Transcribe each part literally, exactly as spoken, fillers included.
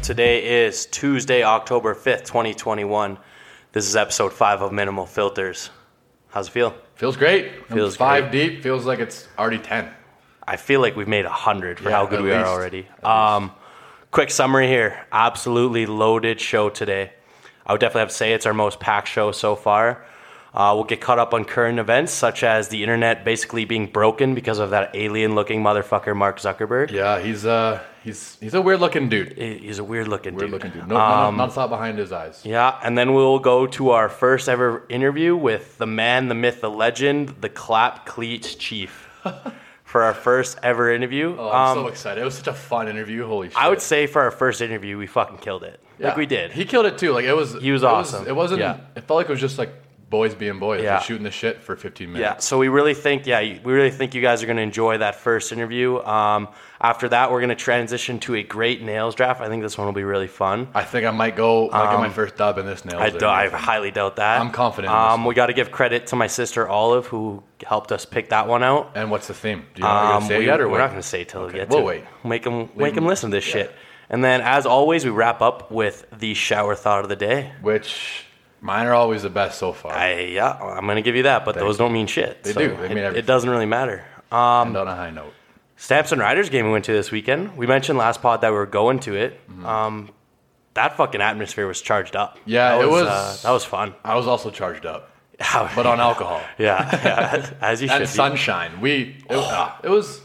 Today is Tuesday, October fifth, twenty twenty-one. This is episode five of Minimal Filters. How's it feel? Feels great. Feels five great. deep. Feels like it's already ten. I feel like we've made one hundred for Yeah, how good at we are least. already. At Um, quick summary here. Absolutely loaded show today. I would definitely have to say it's our most packed show so far. Uh, we'll get caught up on current events, such as the internet basically being broken because of that alien-looking motherfucker, Mark Zuckerberg. Yeah, he's uh he's he's a weird looking dude. He- He's a weird-looking Weird dude. looking dude. No, Um, no, not a thought behind his eyes. Yeah, and then we'll go to our first ever interview with the man, the myth, the legend, the Clap Cleats Chief for our first ever interview. Oh, I'm Um, so excited. It was such a fun interview. Holy shit. I would say for our first interview, we fucking killed it. Yeah. Like we did. He killed it too. Like it was. He was it awesome. it wasn't. Yeah. It felt like it was just like boys being boys, Yeah. like shooting the shit for fifteen Yeah, minutes. so we really think, yeah, we really think you guys are going to enjoy that first interview. Um, after that, we're going to transition to a great nails draft. I think this one will be really fun. I think I might go. Might get my first dub in this nails. I, there. do, I highly doubt that. I'm confident in this Um, we got to give credit to my sister Olive, who helped us pick that one out. And what's the theme? Do you know what you're Um, gonna say we, yet, or we're wait? not going to say it till we Okay, get we'll to wait. it. Make them, make them them- listen to this yeah. shit. And then, as always, we wrap up with the shower thought of the day. Which mine are always the best so far. I, yeah, I'm going to give you that, but those don't mean shit. They so do. They it, mean it everything. doesn't really matter. and on a high note. Stamps and Riders game we went to this weekend. We mentioned last pod that we were going to it. Um, that fucking atmosphere was charged up. Mm-hmm. Yeah, that it was- Uh, that was fun. I was also charged up, but on alcohol. yeah, yeah, as you should And be. sunshine. We it, ah, it was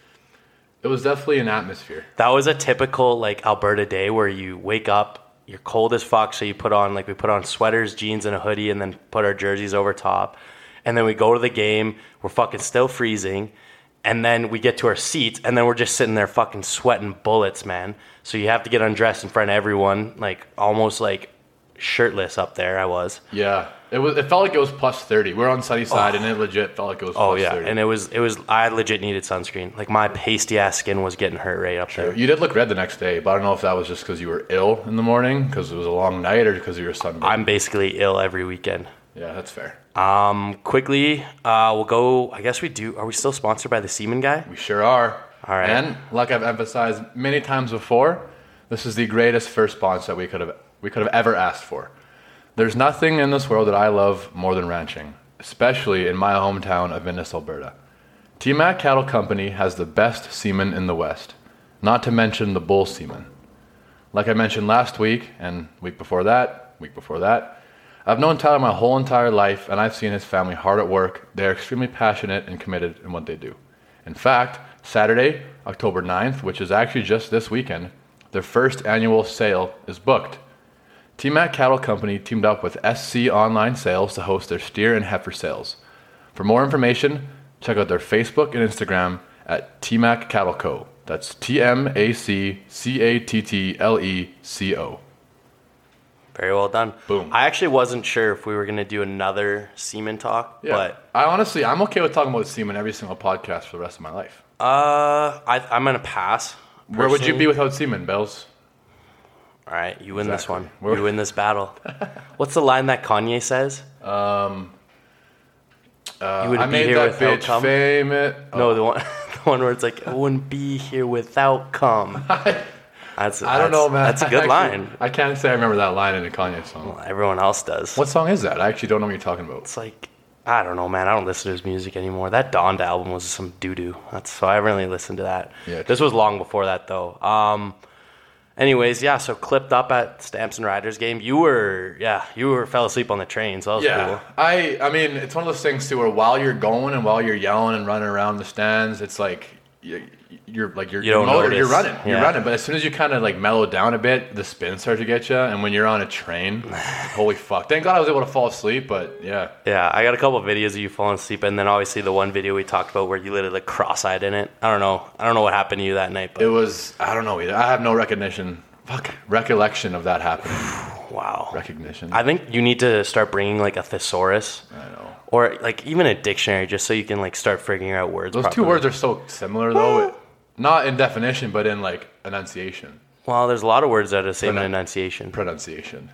it was definitely an atmosphere. That was a typical like Alberta day where you wake up, you're cold as fuck, so you put on like we put on sweaters, jeans, and a hoodie, and then put our jerseys over top, and then we go to the game. We're fucking still freezing, and then we get to our seats, and then we're just sitting there fucking sweating bullets, man. So you have to get undressed in front of everyone, like almost like shirtless up there. I was. Yeah, it was. It felt like it was plus thirty. We were on sunny side, and it legit felt like it was. Oh plus yeah, thirty. and it was it was. I legit needed sunscreen. Like my pasty ass skin was getting hurt right up there. You did look red the next day, but I don't know if that was just because you were ill in the morning, because it was a long night, or because you were sunburned. I'm basically ill every weekend. Yeah, that's fair. Um, quickly, uh, we'll go. I guess we do. Are we still sponsored by the Seaman guy? We sure are. All right. And like I've emphasized many times before, this is the greatest first sponsor that we could have we could have ever asked for. There's nothing in this world that I love more than ranching, especially in my hometown of Innis, Alberta. T-Mac Cattle Company has the best semen in the West, not to mention the bull semen. Like I mentioned last week, and week before that, week before that, I've known Tyler my whole entire life, and I've seen his family hard at work. They're extremely passionate and committed in what they do. In fact, Saturday, October ninth, which is actually just this weekend, their first annual sale is booked. T-Mac Cattle Company teamed up with S C Online Sales to host their steer and heifer sales. For more information, check out their Facebook and Instagram at T-Mac Cattle Co. That's T M A C C A T T L E C O. Very well done. Boom. I actually wasn't sure if we were gonna do another Seaman talk, Yeah. but I honestly, I'm okay with talking about semen every single podcast for the rest of my life. uh, I, I'm gonna pass. Where would you personally. be without semen, Bells? All right, you win this Exactly. one. Where- You win this battle. What's the line that Kanye says? Um, uh, You wouldn't I be made here that without bitch cum? famous. No, the one, the one where it's like, I wouldn't be here without cum. That's I don't know, man. That's a good Actually, line. I can't say I remember that line in a Kanye song. Everyone else does. What song is that? I actually don't know what you're talking about. It's like, I don't know, man. I don't listen to his music anymore. That Donda album was some doo doo. That's so I haven't really listened to that. Yeah, This was long before that though. Um, anyways, yeah. So clipped up at Stamps and Riders game. You were, yeah, you were fell asleep on the train. So that was Yeah, cool. I I mean, it's one of those things too where while you're going and while you're yelling and running around the stands, it's like you're, you're like you're, You you're don't motor, you're notice. running, you're Yeah. running. But as soon as you kind of like mellow down a bit, the spins start to get you. And when you're on a train, holy fuck! Thank God I was able to fall asleep. But yeah, Yeah, I got a couple of videos of you falling asleep, and then obviously the one video we talked about where you literally like cross-eyed in it. I don't know. I don't know what happened to you that night, but it was I don't know either. I have no recognition, fuck recollection of that happening. wow. Recognition. I think you need to start bringing like a thesaurus. I know. Or like even a dictionary, just so you can like start figuring out words. Those two properly. words are so similar though. It, not in definition, but in like enunciation, Well, there's a lot of words that are the same in Pronun- enunciation. pronunciation.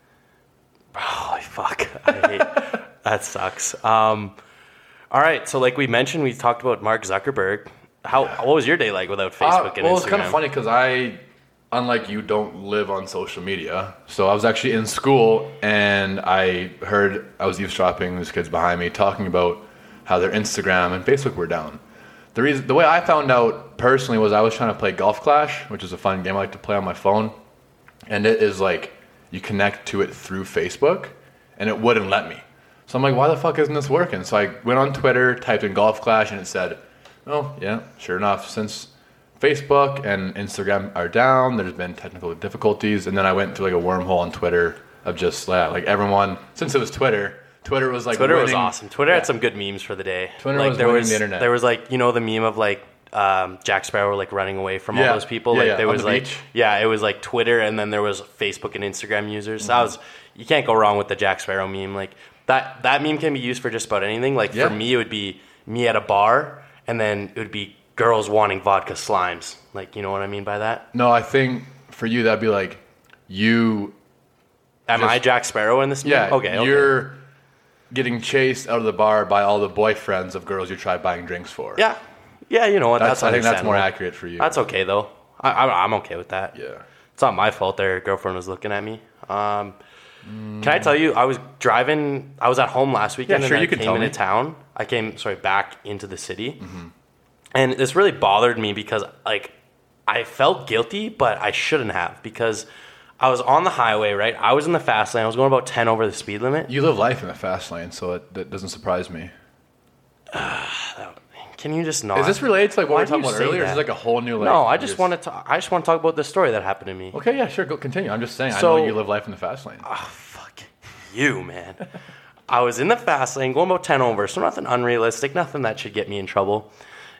Holy fuck! I hate that sucks. Um, all right, so like we mentioned, we talked about Mark Zuckerberg. How what was your day like without Facebook Uh, and well, Instagram? it's kind of funny because I unlike you, don't live on social media. So I was actually in school, and I heard, I was eavesdropping, these kids behind me talking about how their Instagram and Facebook were down. The reason, the way I found out personally was I was trying to play Golf Clash, which is a fun game I like to play on my phone. And it is like, you connect to it through Facebook, and it wouldn't let me. So I'm like, why the fuck isn't this working? So I went on Twitter, typed in Golf Clash, and it said, oh, yeah, sure enough, since Facebook and Instagram are down, there's been technical difficulties. And then I went through like a wormhole on Twitter of just yeah, like everyone, since it was Twitter, Twitter was like Twitter winning. was awesome. Twitter yeah. had some good memes for the day. Twitter like, was there winning was, the internet. There was like, you know, the meme of like um, Jack Sparrow like running away from yeah. all those people. Yeah, like yeah. there on was the like, beach. yeah, it was like Twitter, and then there was Facebook and Instagram users. So Mm-hmm. that was, you can't go wrong with the Jack Sparrow meme. Like that, that meme can be used for just about anything. Like yeah. for me, it would be me at a bar, and then it would be girls wanting vodka slimes. Like, you know what I mean by that? No, I think for you that'd be like you. Am just, I Jack Sparrow in this meme? Yeah. Okay. You're okay. getting chased out of the bar by all the boyfriends of girls you try buying drinks for. Yeah. Yeah. You know what? That's, That's I think that's more understandable. accurate for you. That's okay though. I, I, I'm okay with that. Yeah. It's not my fault their girlfriend was looking at me. Um, mm. Can I tell you, I was driving, I was at home last weekend, Yeah, sure, and you I can came tell into me. town. I came, sorry, back into the city. Mm-hmm. And this really bothered me because, like, I felt guilty, but I shouldn't have, because I was on the highway, right? I was in the fast lane. I was going about ten over the speed limit. You live life in the fast lane, so it, that doesn't surprise me. Can you just not? Is this related to like what Why we were do talking you about say earlier? Or is that? this like a whole new like? No, I just just- wanted to. I just want to talk about the story that happened to me. Okay, yeah, sure. Go continue. I'm just saying. I So- know you live life in the fast lane. Oh, fuck you, man. I was in the fast lane going about ten over, so nothing unrealistic, nothing that should get me in trouble.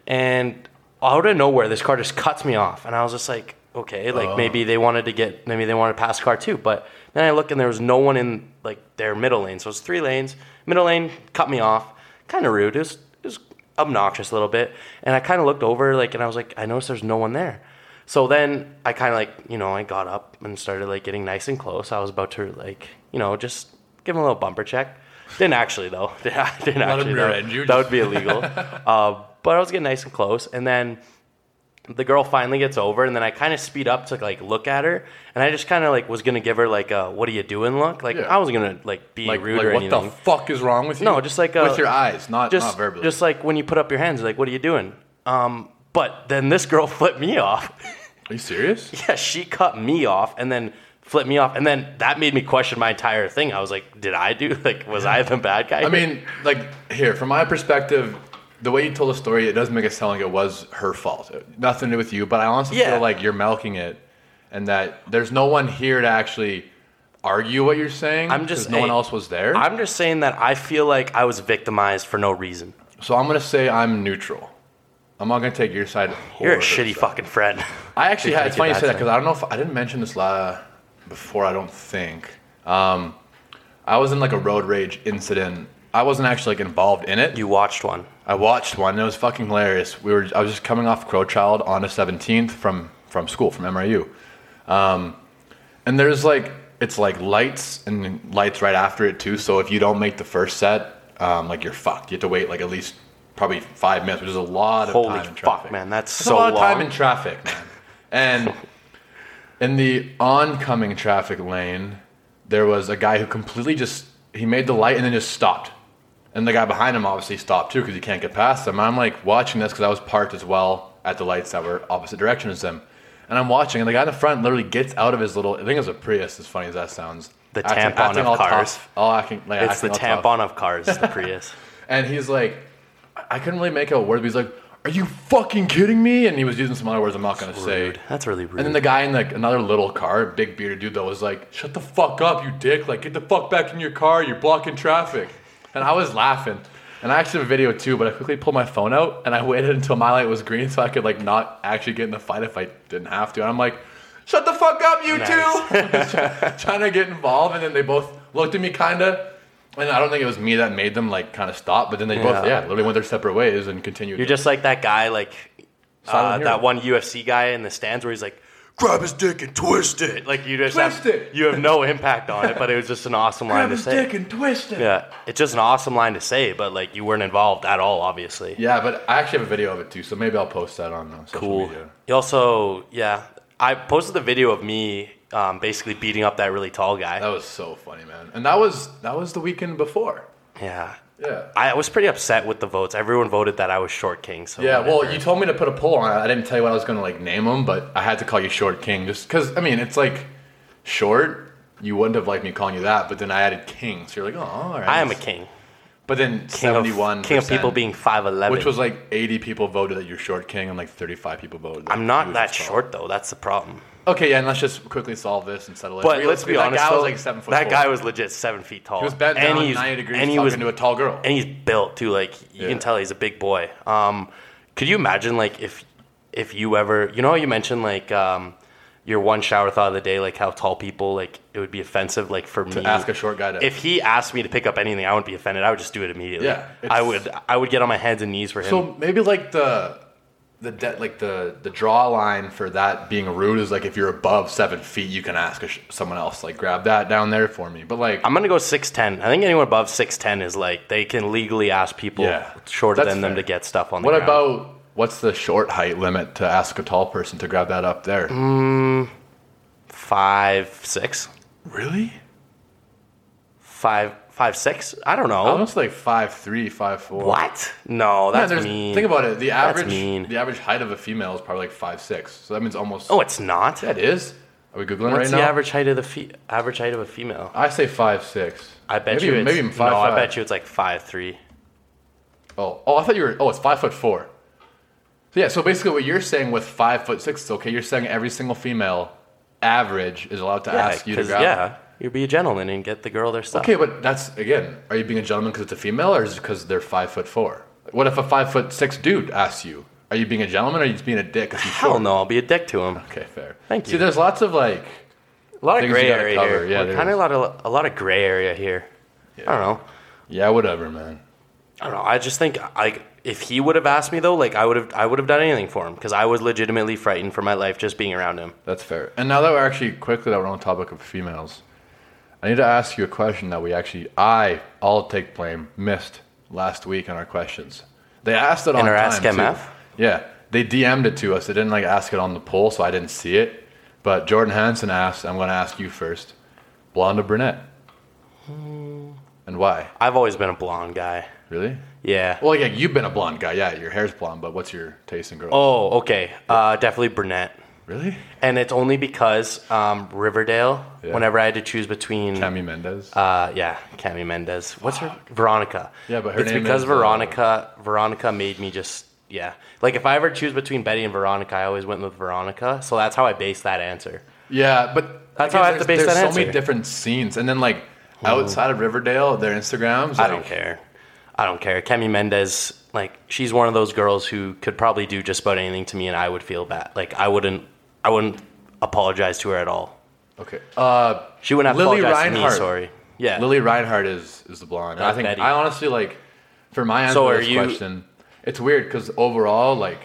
And out of nowhere, this car just cuts me off. And I was just like, okay, like Oh. maybe they wanted to get, maybe they wanted to pass the car too. But then I look and there was no one in like their middle lane. So it was three lanes. Middle lane cut me off. Kind of rude. It was, it was obnoxious a little bit. And I kind of looked over like, and I was like, I noticed there's no one there. So then I kind of like, you know, I got up and started like getting nice and close. I was about to like, you know, just give him a little bumper check. Didn't actually though. Didn't Let him actually. rear That, end you, that just- would be illegal. uh, but I was getting nice and close, and then the girl finally gets over, and then I kind of speed up to like look at her, and I just kind of like was gonna give her like a "What are you doing?" look. Like Yeah. I wasn't gonna like be Like, rude like or what anything. the fuck is wrong with you? No, just like a, with your eyes, not just not verbally. just like when you put up your hands, like what are you doing? Um, but then this girl flipped me off. Are you serious? Yeah, she cut me off and then flipped me off, and then that made me question my entire thing. I was like, did I do like was I the bad guy? I mean, like here, from my perspective, the way you told the story, it does make it sound like it was her fault. Nothing to do with you, but I honestly Yeah. feel like you're milking it, and that there's no one here to actually argue what you're saying. I'm just 'cause no one hey, else was there. I'm just saying that I feel like I was victimized for no reason. so I'm gonna say I'm neutral. I'm not gonna take your side. You're or a her shitty side. fucking friend. I actually To had. It's take funny it you that say that side. because I don't know if I didn't mention this la before. I don't think. Um, I was in like a road rage incident. I wasn't actually like involved in it. You watched one. I watched one and it was fucking hilarious. We were I was just coming off Crowchild on the seventeenth from from school from M R U, um, and there's like it's like lights and lights right after it too. So if you don't make the first set, um, like you're fucked. You have to wait like at least probably five minutes, which is a lot of Holy time in traffic. fuck, man, that's That's so a lot of time long. in traffic, man. And in the oncoming traffic lane, there was a guy who completely just he made the light and then just stopped. And the guy behind him obviously stopped too because he can't get past him. I'm like watching this because I was parked as well at the lights that were opposite direction as them. And I'm watching, and the guy in the front literally gets out of his little, I think it was a Prius, as funny as that sounds. The Acting- tampon acting of all cars. tough, all acting, like, It's the acting all tough. tampon of cars, the Prius. And he's like, I couldn't really make out a word, but he's like, are you fucking kidding me? And he was using some other words I'm not going to say. Rude. That's really rude. And then the guy in like another little car, big bearded dude, though, was like, shut the fuck up, you dick. Like, get the fuck back in your car. You're blocking traffic. And I was laughing. And I actually have a video too, but I quickly pulled my phone out and I waited until my light was green so I could like not actually get in the fight if I didn't have to. And I'm like, shut the fuck up, you Nice. two. Trying to get involved. And then they both looked at me kind of. And I don't think it was me that made them like kind of stop, but then they both, Yeah. yeah, literally went their separate ways and continued. You're just like that guy, like uh, Silent hero. that one U F C guy in the stands where he's like, grab his dick and twist it. Like you just Twist have, it. You have no impact on it, but it was just an awesome line grab to his say. dick and twist it. Yeah, it's just an awesome line to say, but like you weren't involved at all, obviously. Yeah, but I actually have a video of it too, so maybe I'll post that on uh, social Cool. media. You also, yeah, I posted the video of me um, basically beating up that really tall guy. That was so funny, man. And that was that was the weekend before. Yeah. Yeah. I was pretty upset with the votes. Everyone voted that I was Short King. So yeah, whatever. well, you told me to put a poll on it. I didn't tell you what I was going to like name them, but I had to call you Short King just because, I mean, it's like short. You wouldn't have liked me calling you that, but then I added King. So you're like, oh, all right. I am a king. But then King seventy-one of, king of people being five eleven. Which was like eighty people voted that you're Short King and like thirty-five people voted that I'm you not was that just tall. short, though. That's the problem. Okay, yeah, and let's just quickly solve this and settle it. But let's be that honest, guy though, was like seven foot that four. guy was legit seven feet tall. He was bent and down he's, ninety degrees and he talking was, to a tall girl. And he's built, too. Like, you Yeah. can tell he's a big boy. Um, could you imagine, like, if if you ever... You know how you mentioned, like, um, your one shower thought of the day, like, how tall people, like, it would be offensive, like, for to me. ask a short guy to... If he asked me to pick up anything, I wouldn't be offended. I would just do it immediately. Yeah, I it's- would I would get on my hands and knees for him. So maybe like the the de- like the the draw line for that being rude is like if you're above seven feet, you can ask a sh- someone else like grab that down there for me. But like I'm going to go six ten. I think anyone above six ten is, like, they can legally ask people Yeah, shorter that's than them fair. to get stuff on the what ground. about what's the short height limit to ask a tall person to grab that up there? Five, six? Really? Five, five, six? I don't know. Almost like five three, five four. What? No, that's Man, there's- mean. Think about it. The That's average mean. the average height of a female is probably like five six. So that means almost. Oh, it's not. yeah, it is. Are we googling What's right the now? average height of the fe- average height of a female? I say five six. I bet maybe, you it's maybe even five no. five. I bet you it's like five three. Oh, oh, I thought you were. Oh, it's five foot four. So yeah, so basically, what you're saying with five foot six is okay. You're saying every single female average is allowed to Yeah, ask you to 'cause, grab. yeah, you be a gentleman and get the girl their stuff. Okay, but that's again. Are you being a gentleman because it's a female, or is it because they're five foot four? What if a five foot six dude asks you? Are you being a gentleman, or are you just being a dick because he's Hell short? no, I'll be a dick to him. Okay, fair. Thank See, you. there's lots of like. A lot of Things gray you gotta area cover, here. yeah, We're there kind of is. a lot of a lot of gray area here. I don't know. Yeah, whatever, man. I don't know. I just think like if he would have asked me though, like I would have I would have done anything for him because I was legitimately frightened for my life just being around him. That's fair. And now that we're actually quickly that we're on the topic of females, I need to ask you a question that we actually I I'll take blame missed last week on our questions. They asked it on In our time, Ask M F? too. Yeah, they D M'd it to us. They didn't like ask it on the poll, so I didn't see it. But Jordan Hansen asked. I'm going to ask you first. Blonde or brunette? And why? I've always been a blonde guy. Really? Yeah. Well, yeah, you've been a blonde guy. Yeah, your hair's blonde. But what's your taste in girls? Oh, okay. Uh, definitely brunette. Really? And it's only because um, Riverdale. Yeah. Whenever I had to choose between, Cami Mendez. uh, yeah, Cami Mendez. What's her? Veronica. Yeah, but her it's name because is, uh, Veronica. Veronica made me just yeah. Like if I ever choose between Betty and Veronica, I always went with Veronica. So that's how I based that answer. Yeah, but That's I how I guess have to there's- base there's that so answer. many different scenes, and then like outside of Riverdale, their Instagrams. I like- don't care. I don't care. Cami Mendez, like she's one of those girls who could probably do just about anything to me, and I would feel bad. Like I wouldn't. I wouldn't apologize to her at all. Okay. Uh, She wouldn't have to Lily apologize to Reinhart. me. Sorry. Yeah. Lily Reinhart is is the blonde. And I Not think Betty. I honestly like for my answer So to are this you- question, it's weird because overall, like,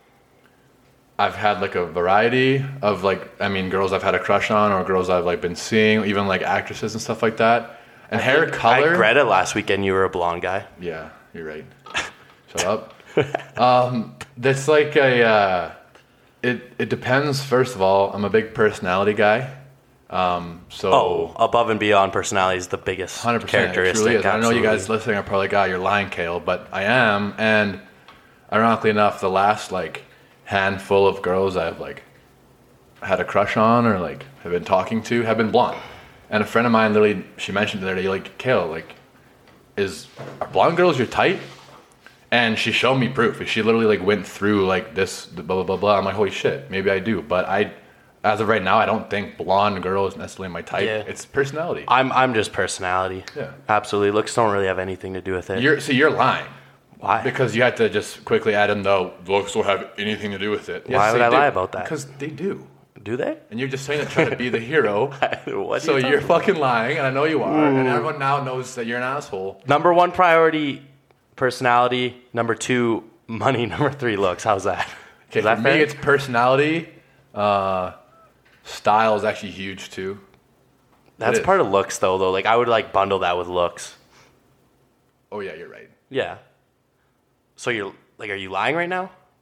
I've had like a variety of like I mean girls I've had a crush on or girls I've like been seeing, even like actresses and stuff like that. And hair color. At Greta last weekend, you were a blonde guy. Yeah, you're right. Shut up. Um, that's like a. Uh, it it depends. First of all, I'm a big personality guy. Um, so Oh, above and beyond personality is the biggest one hundred percent it characteristic. truly is. I know you guys absolutely. listening are probably like, "God, you're lying, Kale," but I am. And ironically enough, the last like handful of girls I've like had a crush on or like have been talking to have been blonde. And a friend of mine literally, she mentioned the other day, like, Kale, like, is are blonde girls your type? And she showed me proof. She literally like went through like this, blah blah blah blah. I'm like, holy shit, maybe I do. But I, as of right now, I don't think blonde girl is necessarily my type. Yeah. It's personality. I'm I'm just personality. Yeah. Absolutely. Looks don't really have anything to do with it. You're so you're lying Why? because you had to just quickly add in the looks will have anything to do with it. Why would they I do. lie about that? Because they do. do they? And you're just saying to try to be the hero. What So are you you're talking fucking lying, and I know you are, and everyone now knows that you're an asshole. Number one priority, personality. Number two, money. Number three, looks. How's that? Okay, Is that for fair? me, it's personality. Uh, style is actually huge too. That's it is. part of looks, though. Though, like I would like bundle that with looks. Oh yeah, you're right. Yeah. So you're like, are you lying right now?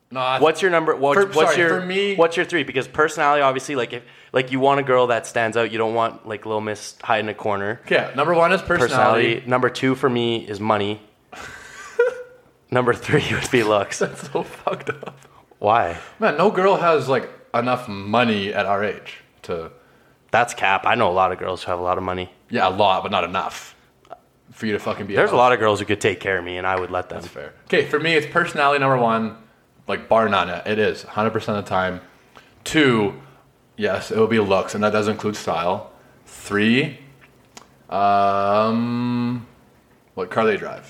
No, I- What's your number? What, For- what's sorry, your for me- What's your three? Because personality, obviously, like if like you want a girl that stands out, you don't want like Lil Miss hiding in a corner. Okay, number one is personality. Personality. Number two for me is money. Number three would be looks. That's so fucked up. Why? Man, no girl has like enough money at our age to. That's cap. I know a lot of girls who have a lot of money. Yeah, a lot, but not enough for you to fucking be. There's a lot of girls who could take care of me, and I would let them. That's fair. Okay, for me, it's personality number one, like bar none. It is one hundred percent of the time. Two, yes, it will be looks, and that does include style. Three, um, what car they drive.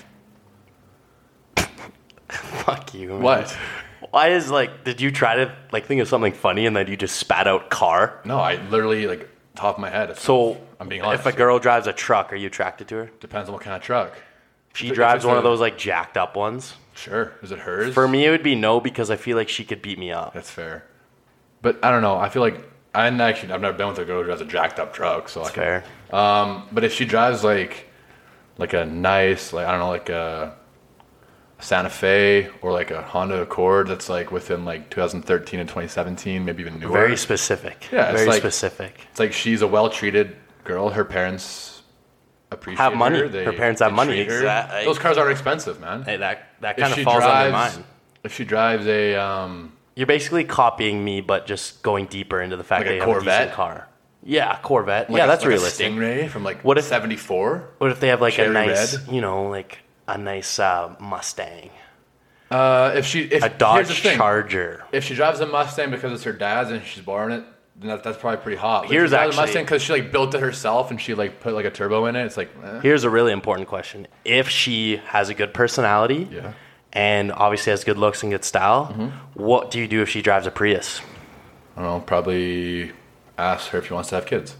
Fuck you. Man. What? Why is like? Did you try to like think of something funny and then you just spat out car? No, I literally like top of my head. So I'm being honest. if a girl drives a truck, are you attracted to her? Depends on what kind of truck. She If it- if drives it's one a- of those like jacked up ones. Sure. Is it hers? For me, it would be no because I feel like she could beat me up. That's fair. But I don't know. I feel like I actually I've never been with a girl who drives a jacked up truck, so I That's can, fair. Um, but if she drives like like a nice, like I don't know, like a Santa Fe or like a Honda Accord that's like within like twenty thirteen and twenty seventeen, maybe even newer. Very specific. Yeah, it's very like- specific. It's like she's a well treated girl. Her parents appreciate Have money. her. They, Her parents have they money. treat her. Exactly. Those cars aren't expensive, man. Hey, that that If kind of she falls under drives- mine. If she drives a um, You're basically copying me, but just going deeper into the fact Like that a you have a Corvette? decent car. Yeah, Corvette. like yeah, a- that's like a realistic. Stingray from like What if- seventy-four? What if they have like Cherry a nice, red? you know, like a nice uh, Mustang, Uh, if she if a here's the Dodge thing. Charger? If she drives a Mustang because it's her dad's and she's borrowing it, then that, that's probably pretty hot. But Here's if she drives actually- a Mustang because she like built it herself and she like put like a turbo in it. It's like eh. Here's a really important question: if she has a good personality, Yeah. and obviously has good looks and good style, Mm-hmm. what do you do if she drives a Prius? I don't know. Probably ask her if she wants to have kids.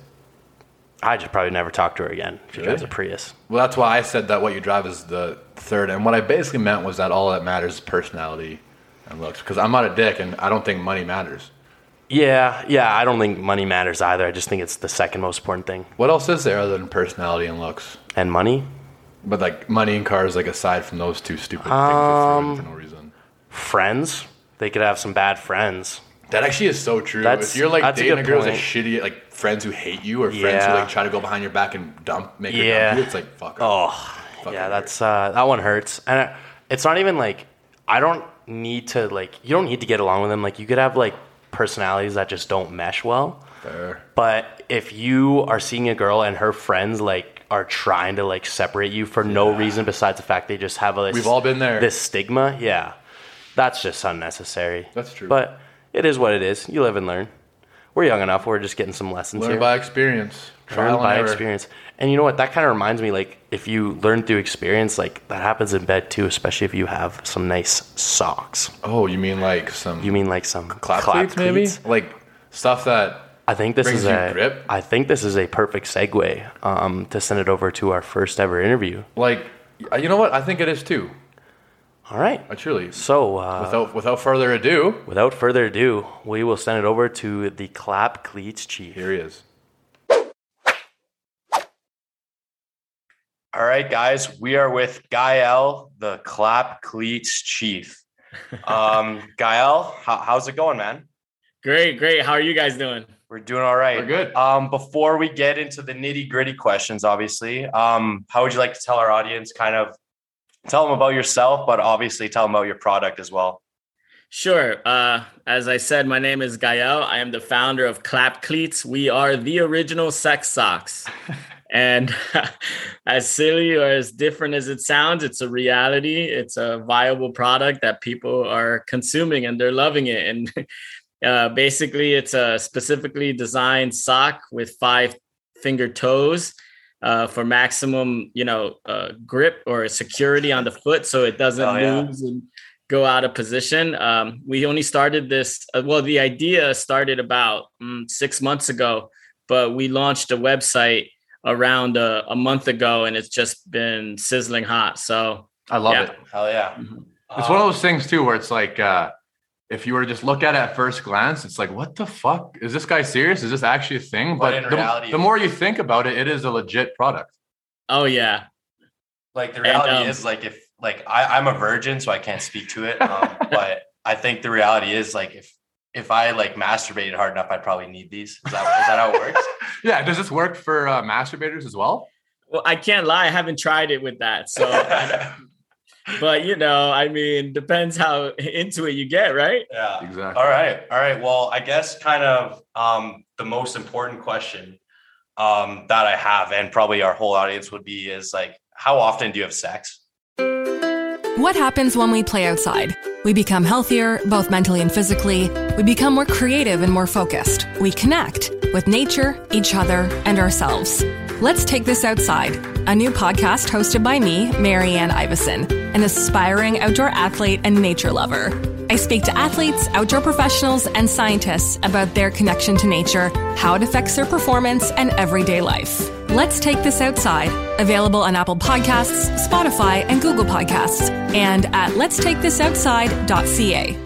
I just probably never talk to her again if she Really? drives a Prius. Well, that's why I said that what you drive is the third, and what I basically meant was that all that matters is personality and looks. Because I'm not a dick, and I don't think money matters. Yeah, yeah. I don't think money matters either. I just think it's the second most important thing. What else is there other than personality and looks? And money, But like money and cars, like aside from those two stupid Um, things that threw in for no reason. friends. They could have some bad friends. That actually is so true. That's- if you're like that's a dating a, good girl with a point. shitty like friends who hate you or friends Yeah. who like try to go behind your back and dump make her Yeah. dump you, it's like fuck. Oh, off. Fucking yeah. weird. That's uh, that one hurts, and uh, it's not even like I don't need to like you don't need to get along with them. Like you could have like personalities that just don't mesh well. fair. But if you are seeing a girl and her friends like are trying to like separate you for no reason besides the fact they just have a We've all been there. this stigma, yeah, that's just unnecessary. That's true. But it is what it is. You live and learn. We're young enough. We're just getting some lessons Learn here. by experience. Learn Trial and by error. experience. And you know what? That kind of reminds me, like, if you learn through experience, like, that happens in bed too, especially if you have some nice socks. Oh, you mean like some You mean like some clap, clap cleats, maybe? cleats? Like stuff that I think this brings is you a grip? I think this is a perfect segue um, to send it over to our first ever interview. like you know what? I think it is too. All right. I truly. So uh, Without without further ado, without further ado, we will send it over to the Clap Cleats Chief. here he is. All right, guys, we are with Gael, the Clap Cleats Chief. Um, Gael, how, how's it going, man? Great, great. How are you guys doing? We're doing all right. We're good. Um, before we get into the nitty gritty questions, obviously, um, how would you like to tell our audience kind of tell them about yourself, but obviously tell them about your product as well? Sure. Uh, as I said, my name is Gael. I am the founder of Clap Cleats. We are the original sex socks. And as silly or as different as it sounds, it's a reality. It's a viable product that people are consuming and they're loving it. And uh, basically, it's a specifically designed sock with five finger toes uh, for maximum, you know, uh, grip or security on the foot, so it doesn't Oh, yeah. lose and go out of position. Um, we only started this. Uh, well, the idea started about um, six months ago, but we launched a website around a, a month ago, and it's just been sizzling hot. So I love Yeah. it. Hell yeah. Mhm. It's one of those things too, where it's like, uh, if you were to just look at it at first glance, it's like, what the fuck? Is this guy serious? Is this actually a thing? But But in the, reality- the more you think about it, it is a legit product. oh yeah, Like the And, reality um, is like if like I, I'm a virgin, so I can't speak to it. Um, but I think the reality is like if if I like masturbated hard enough, I'd probably need these. Is that is that how it works? Yeah. Does this work for uh, masturbators as well? Well, I can't lie. I haven't tried it with that. So, I, but you know, I mean, depends how into it you get, right? Yeah, exactly. All right. All right. Well, I guess kind of um, the most important question um, that I have, and probably our whole audience would be is like, how often do you have sex? What happens when we play outside? We become healthier, both mentally and physically. We become more creative and more focused. We connect with nature, each other, and ourselves. Let's Take This Outside, a new podcast hosted by me, Marianne Iveson, an aspiring outdoor athlete and nature lover. I speak to athletes, outdoor professionals, and scientists about their connection to nature, how it affects their performance, and everyday life. Let's Take This Outside, available on Apple Podcasts, Spotify, and Google Podcasts, and at lets take this outside dot c a.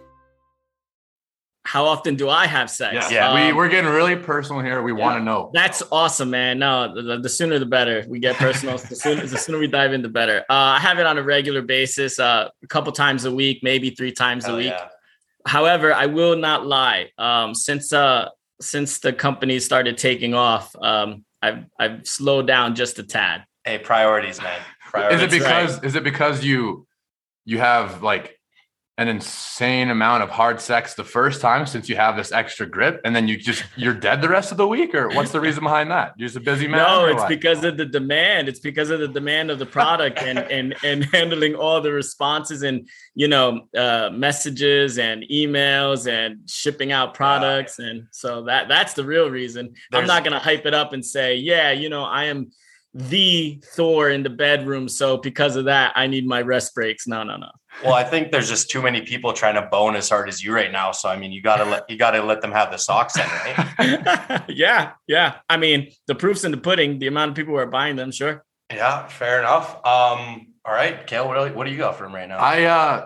How often do I have sex? Yeah, Yeah. we, Um, we're getting really personal here. We yeah. want to know. That's awesome, man. No, the, the sooner the better. We get personal. the, sooner, the sooner we dive in, the better. Uh, I have it on a regular basis, uh, a couple times a week, maybe three times Hell a week. yeah. However, I will not lie. Um, since uh, since the company started taking off, um, I've I've slowed down just a tad. Hey, priorities, man. Priorities. Is it because right. is it because you you have like an insane amount of hard sex the first time since you have this extra grip, and then you just you're dead the rest of the week, or what's the reason behind that? You're just a busy man. No, or it's what? because of the demand. It's because of the demand of the product and and and handling all the responses and you know uh, messages and emails and shipping out products, yeah. and so that that's the real reason. There's, I'm not gonna hype it up and say, yeah, you know, I am the Thor in the bedroom, so because of that, I need my rest breaks. No, no, no. Well, I think there's just too many people trying to bone as hard as you right now. So I mean, you gotta let you gotta let them have the socks in, right? yeah, yeah. I mean, the proof's in the pudding. The amount of people who are buying them, sure. Yeah, fair enough. Um, all right, Kale, what do, what do you got for him right now? I uh,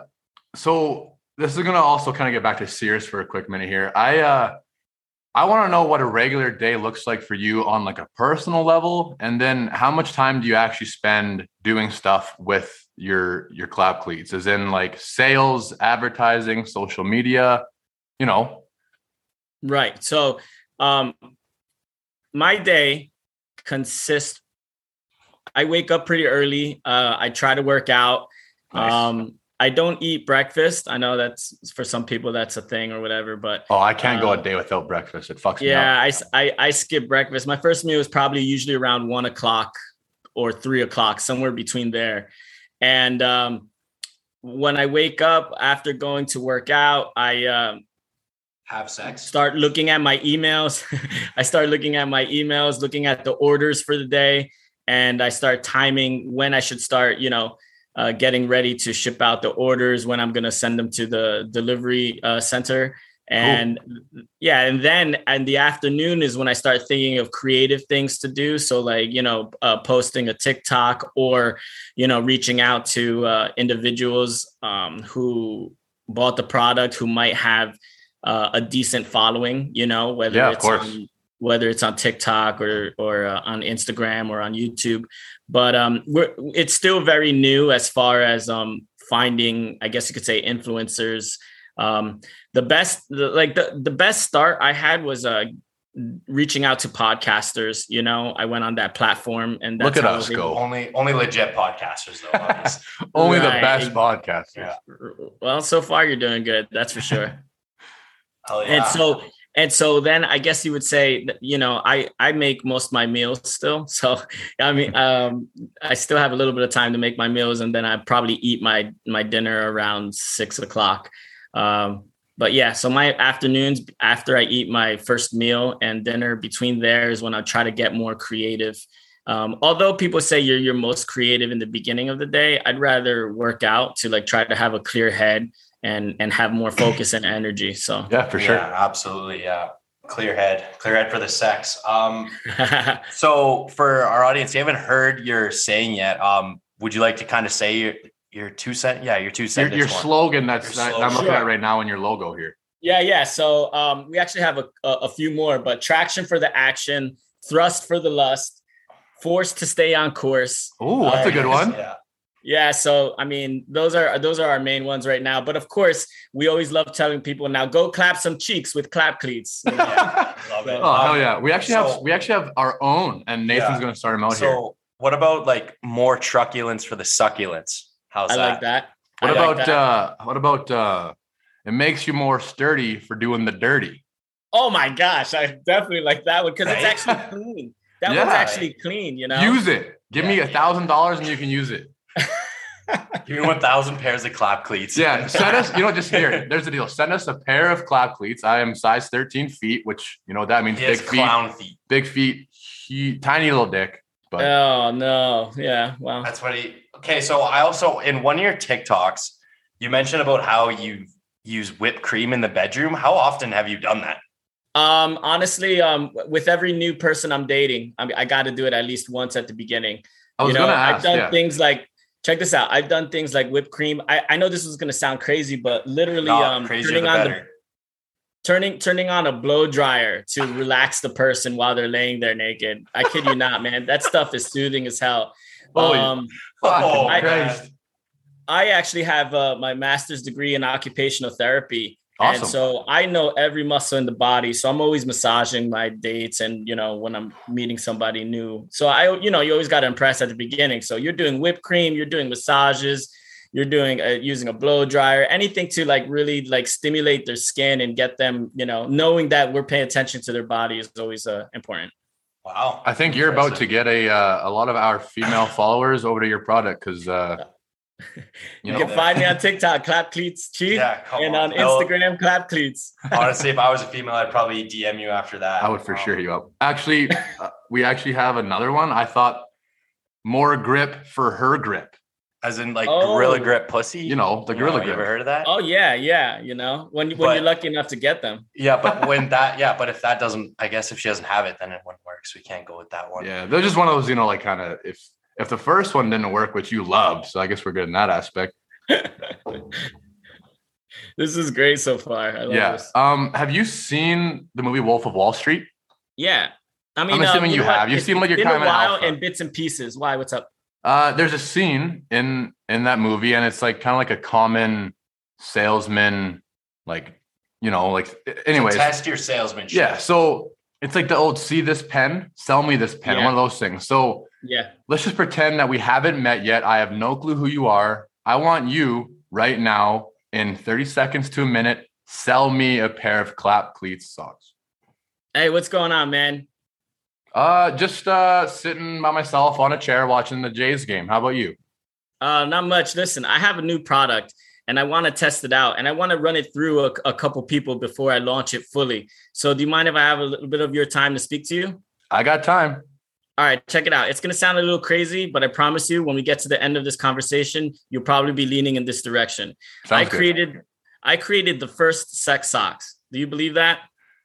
so this is gonna also kind of get back to serious for a quick minute here. I uh, I want to know what a regular day looks like for you on like a personal level, and then how much time do you actually spend doing stuff with your your Clap Cleats, as in like sales, advertising, social media, you know? Right. So um my day consists, I wake up pretty early. Uh I try to work out. Nice. Um I don't eat breakfast. I know that's for some people that's a thing or whatever, but oh, I can't um, go a day without breakfast. It fucks yeah, me up. I, I I skip breakfast. My first meal is probably usually around one o'clock or three o'clock, somewhere between there. And um, when I wake up after going to work out, I um, have sex. Start looking at my emails. I start looking at my emails, looking at the orders for the day, and I start timing when I should start, you know, uh, getting ready to ship out the orders, when I'm going to send them to the delivery uh, center. And cool. yeah, and then in the afternoon is when I start thinking of creative things to do. So like, you know, uh, posting a TikTok or, you know, reaching out to uh, individuals um, who bought the product, who might have uh, a decent following, you know, whether yeah, it's of course. on, whether it's on TikTok or or uh, on Instagram or on YouTube. But um, we're, it's still very new as far as um, finding, I guess you could say, influencers. Um, the best, the, like the, the best start I had was uh, reaching out to podcasters. You know, I went on that platform, and that's look at how us they, go. Only, only legit podcasters though. Only Right. the best podcasters. Yeah. Well, so far you're doing good. That's for sure. Hell yeah. And so, and so then I guess you would say that, you know, I, I make most of my meals still. So, I mean, um, I still have a little bit of time to make my meals, and then I probably eat my, my dinner around six o'clock. Um, but yeah, so my afternoons after I eat my first meal and dinner, between there is when I try to get more creative. Um, although people say you're your most creative in the beginning of the day, I'd rather work out to like try to have a clear head and and have more focus and energy. So yeah, for sure. Yeah, absolutely. Yeah. Clear head, clear head for the sex. Um, so for our audience, you haven't heard your saying yet. Um, would you like to kind of say your, your two cent? Yeah, your two cent. Your, your slogan that's Your that slogan. I'm looking Sure. at right now in your logo here. Yeah, yeah. So um, we actually have a, a, a few more, but traction for the action, thrust for the lust, force to stay on course. Oh, that's a good one. Yeah. Yeah, so I mean, those are those are our main ones right now. But of course, we always love telling people now go clap some cheeks with clap cleats. You know? Yeah, love it. Oh Um, hell yeah! We actually so- have we actually have our own, and Nathan's Yeah. going to start them out So here. what about like more truculence for the succulents? How's I that? like that. What I like about that. uh what about uh it makes you more sturdy for doing the dirty? Oh my gosh, I definitely like that one because it's Right? actually clean. That Yeah. one's actually clean, you know. Use it. Give me Yeah. a thousand dollars and you can use it. Give me one thousand pairs of clap cleats. Yeah, send us, you know, just here. There's the deal. Send us a pair of clap cleats. I am size thirteen feet, which you know what that means. He has Big feet, clown feet. big feet, he, tiny little dick. But Oh no, yeah, wow. That's what he. Okay, so I also in one of your TikToks, you mentioned about how you use whipped cream in the bedroom. How often have you done that? Um, honestly, um, with every new person I'm dating, I, mean, I got to do it at least once at the beginning. I was you know, gonna ask. I've done Yeah. things like, check this out. I've done things like whipped cream. I, I know this is going to sound crazy, but literally, No, um, crazier turning the on the better. turning turning on a blow dryer to relax the person while they're laying there naked. I kid you not, man. That stuff is soothing as hell. Holy Um, Fucking Oh, I- Christ. I actually have uh, my master's degree in occupational therapy. Awesome. And so I know every muscle in the body. So I'm always massaging my dates and, you know, when I'm meeting somebody new. So I, you know, you always got to impress at the beginning. So you're doing whipped cream, you're doing massages, you're doing uh, using a blow dryer, anything to like really like stimulate their skin and get them, you know, knowing that we're paying attention to their body is always uh, important. Wow. I think you're about to get a uh, a lot of our female followers over to your product because uh, You, you know can find me on TikTok, Clap Cleats Cheek, Yeah, come and on. on No. Instagram, Clap Cleats. Honestly, if I was a female, I'd probably D M you after that. I would for Um, sure you up. Actually, uh, we actually have another one. I thought more grip for her grip. As in like Oh. gorilla grip pussy. You know, the gorilla You grip. ever heard of that? Oh yeah, yeah. You know, when when But- you're lucky enough to get them. Yeah, but when that, yeah, but if that doesn't, I guess if she doesn't have it, then it wouldn't work. So we can't go with that one. Yeah, they're just one of those, you know, like kind of if if the first one didn't work, which you loved, so I guess we're good in that aspect. This is great so far. I love Yeah. this. Um, have you seen the movie Wolf of Wall Street? Yeah. I mean, assuming um, you know what? have. You've It's seen, like, your been time a in while Alpha. and bits and pieces. Why? What's up? Uh, there's a scene in in that movie, and it's like kind of like a common salesman, like you know, like anyways. So test your salesmanship. Yeah. So it's like the old see this pen, sell me this pen, Yeah. one of those things. So Yeah. let's just pretend that we haven't met yet. I have no clue who you are. I want you right now in thirty seconds to a minute, sell me a pair of clap cleats socks. Hey, what's going on, man? Uh, just uh sitting by myself on a chair watching the Jays game. How about you? Uh, not much. Listen, I have a new product and I want to test it out and I want to run it through a, a couple people before I launch it fully. So do you mind if I have a little bit of your time to speak to you? I got time. All right, check it out. It's going to sound a little crazy, but I promise you, when we get to the end of this conversation, you'll probably be leaning in this direction. Sounds I good. created, I created the first sex socks. Do you believe that?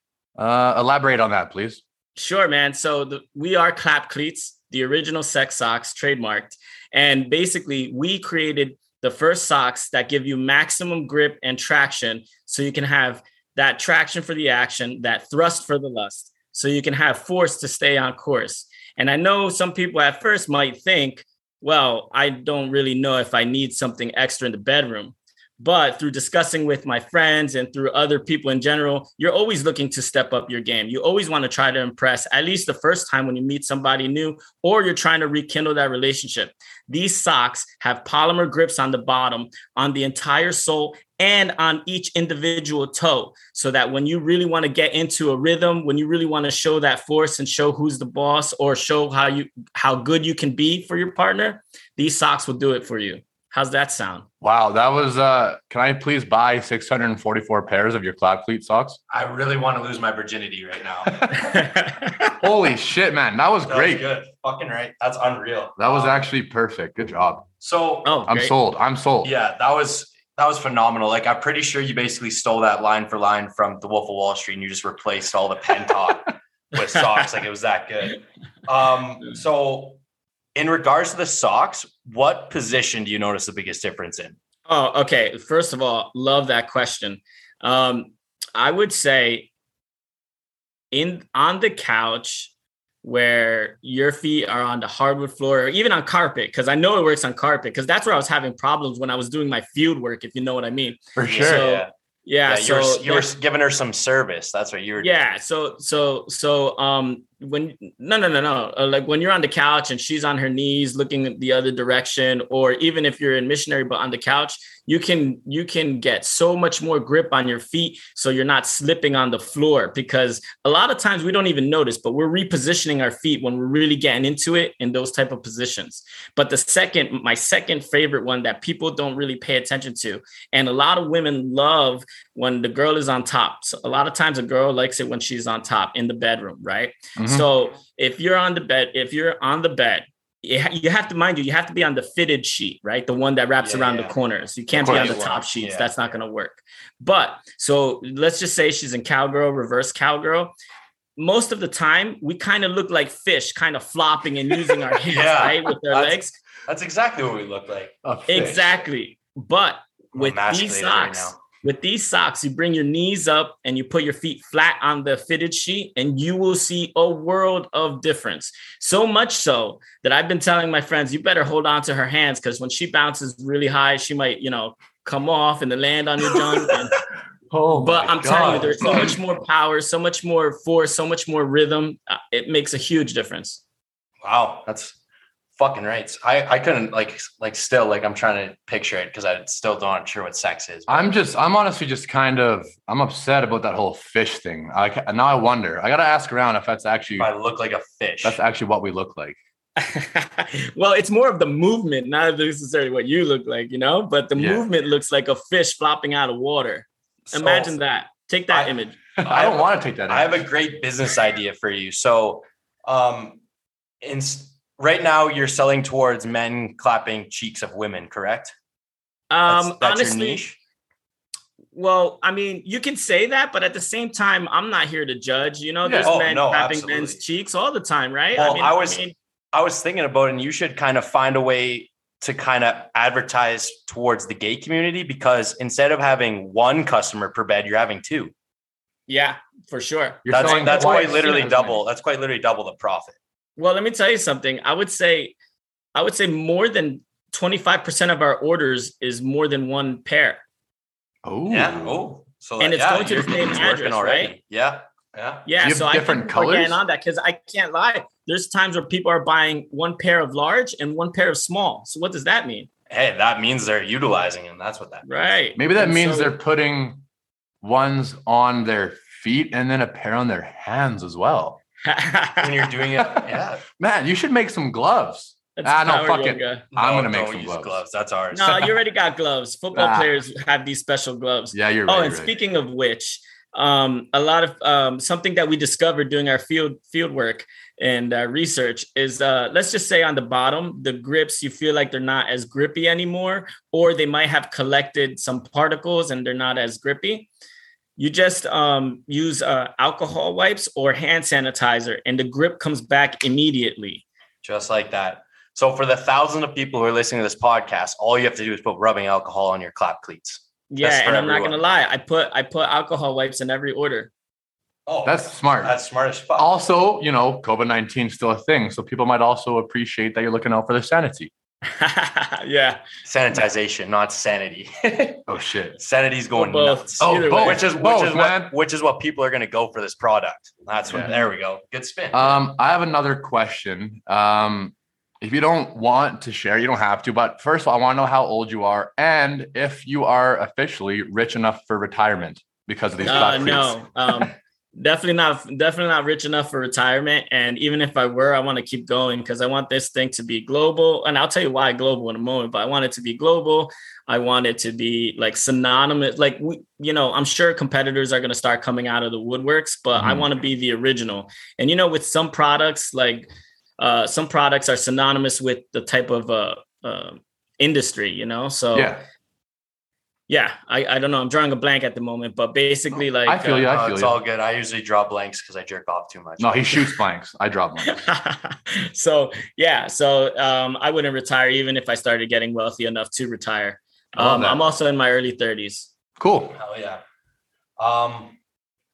Uh, elaborate on that, please. Sure, man. So the, we are Clap Cleats, the original sex socks, trademarked. And basically, we created the first socks that give you maximum grip and traction so you can have that traction for the action, that thrust for the lust, so you can have force to stay on course. And I know some people at first might think, well, I don't really know if I need something extra in the bedroom. But through discussing with my friends and through other people in general, you're always looking to step up your game. You always want to try to impress at least the first time when you meet somebody new, or you're trying to rekindle that relationship. These socks have polymer grips on the bottom, on the entire sole, and on each individual toe, so that when you really want to get into a rhythm, when you really want to show that force and show who's the boss or show how you how good you can be for your partner, these socks will do it for you. How's that sound? Wow, that was. Uh, can I please buy six hundred forty-four pairs of your clap cleat socks? I really want to lose my virginity right now. Holy shit, man, that was That great. was good. Fucking right. That's unreal. That was Um, actually perfect. Good job. So Oh, I'm great. sold. I'm sold. yeah, that was that was phenomenal. Like I'm pretty sure you basically stole that line for line from The Wolf of Wall Street and you just replaced all the pen talk with socks. Like it was that good. Um, so in regards to the socks, what position do you notice the biggest difference in? Oh, okay. First of all, love that question. Um, I would say in on the couch, where your feet are on the hardwood floor or even on carpet, because I know it works on carpet, because that's where I was having problems when I was doing my field work, if you know what I mean. For sure. So, Yeah. yeah, Yeah, so you were, you were that- giving her some service. That's what you were yeah. So, so, so, um, when, no, no, no, no. Uh, like when you're on the couch and she's on her knees looking the other direction, or even if you're in missionary, but on the couch, you can, you can get so much more grip on your feet. So you're not slipping on the floor, because a lot of times we don't even notice, but we're repositioning our feet when we're really getting into it in those type of positions. But the second, my second favorite one that people don't really pay attention to, and a lot of women love when the girl is on top. So a lot of times a girl likes it when she's on top in the bedroom, right? Mhm. So if you're on the bed, if you're on the bed, you ha- you have to, mind you, you have to be on the fitted sheet, right? The one that wraps Yeah, around yeah. the corners. You can't Of be on the course. top sheets. Yeah. That's not going to work. But so let's just say she's in cowgirl, reverse cowgirl. Most of the time, we kind of look like fish, kind of flopping and using our hands, Yeah. right, with our That's- legs. That's exactly what we look like. A fish. Exactly. But I'm with emasculated these right socks, now. with these socks, you bring your knees up and you put your feet flat on the fitted sheet, and you will see a world of difference. So much so that I've been telling my friends, you better hold on to her hands, because when she bounces really high, she might, you know, come off and then land on your junk. And, Oh, but my I'm telling you, God. there's so much more power, so much more force, so much more rhythm. Uh, It makes a huge difference. Wow, that's fucking right. I, I couldn't like like still like I'm trying to picture it because I still don't sure what sex is. I'm just, I'm honestly just kind of, I'm upset about that whole fish thing. I ca- now I wonder. I gotta ask around if that's actually, If I look like a fish. that's actually what we look like. Well, it's more of the movement, not necessarily what you look like, you know, but the Yeah. movement looks like a fish flopping out of water. So, Imagine that. Take that I- image. I don't want to take that. I have a image. great business idea for you. So, um, in right now you're selling towards men clapping cheeks of women, correct? That's, Um, that's your honestly, niche. well, I mean, you can say that, but at the same time, I'm not here to judge. You know, Yeah. there's Oh, men no, clapping absolutely. men's cheeks all the time, right? Well, mean, I was- mean, I was thinking about it, and you should kind of find a way to kind of advertise towards the gay community, because instead of having one customer per bed, you're having two. yeah, for sure. You're That's selling that's twice quite literally as double. many. That's quite literally double the profit. Well, let me tell you something. I would say, I would say more than twenty-five percent of our orders is more than one pair. Oh, Yeah. Oh, so And that- it's yeah, going to the you're- same it's working address, already. right? Yeah. Yeah. Yeah, You have so I different think we're getting colors? on that, because I can't lie. There's times where people are buying one pair of large and one pair of small. So what does that mean? Hey, that means they're utilizing them. That's what that means. Right. maybe that And means so- they're putting ones on their feet and then a pair on their hands as well. When you're doing it, yeah. Man, you should make some gloves. That's Ah, no, power fuck it. yoga. I'm No, gonna make don't some use gloves. gloves. That's ours. No, you already got gloves. Football Ah. players have these special gloves. Yeah, you're Oh, right. and right. speaking of which, um, a lot of um, something that we discovered doing our field field work and uh, research is, uh, let's just say on the bottom, the grips, you feel like they're not as grippy anymore, or they might have collected some particles and they're not as grippy. You just um, use uh, alcohol wipes or hand sanitizer, and the grip comes back immediately. Just like that. So for the thousands of people who are listening to this podcast, all you have to do is put rubbing alcohol on your clap cleats. Yeah, That's for and I'm not everyone. gonna lie, I put I put alcohol wipes in every order. Oh, That's smart. that's smart as fuck. Also, you know, COVID nineteen is still a thing. So people might also appreciate that you're looking out for their sanity. Yeah. Sanitization, not sanity. Oh, shit. Sanity's going Or both. nuts. Oh, Either both. way. Which is which Both, is man. what which is what people are going to go for this product. That's what. Yeah. There we go. Good spin. Um, I have another question. Um, if you don't want to share, you don't have to. But first of all, I want to know how old you are and if you are officially rich enough for retirement because of these Uh, clap cleats. no, um, definitely not. Definitely not rich enough for retirement. And even if I were, I want to keep going because I want this thing to be global. And I'll tell you why global in a moment. But I want it to be global. I want it to be like synonymous. Like we, you know, I'm sure competitors are going to start coming out of the woodworks, but I Mhm. want to be the original. And you know, with some products, like uh, some products are synonymous with the type of uh, uh, industry. You know, so. Yeah, Yeah, I, I don't know. I'm drawing a blank at the moment, but basically, like, I feel you. No, I feel it's you. all good. I usually draw blanks because I jerk off too much. No, he shoots blanks. I drop blanks. so yeah, so um, I wouldn't retire even if I started getting wealthy enough to retire. I love Um, that. I'm also in my early thirties. Cool. Hell yeah. Um,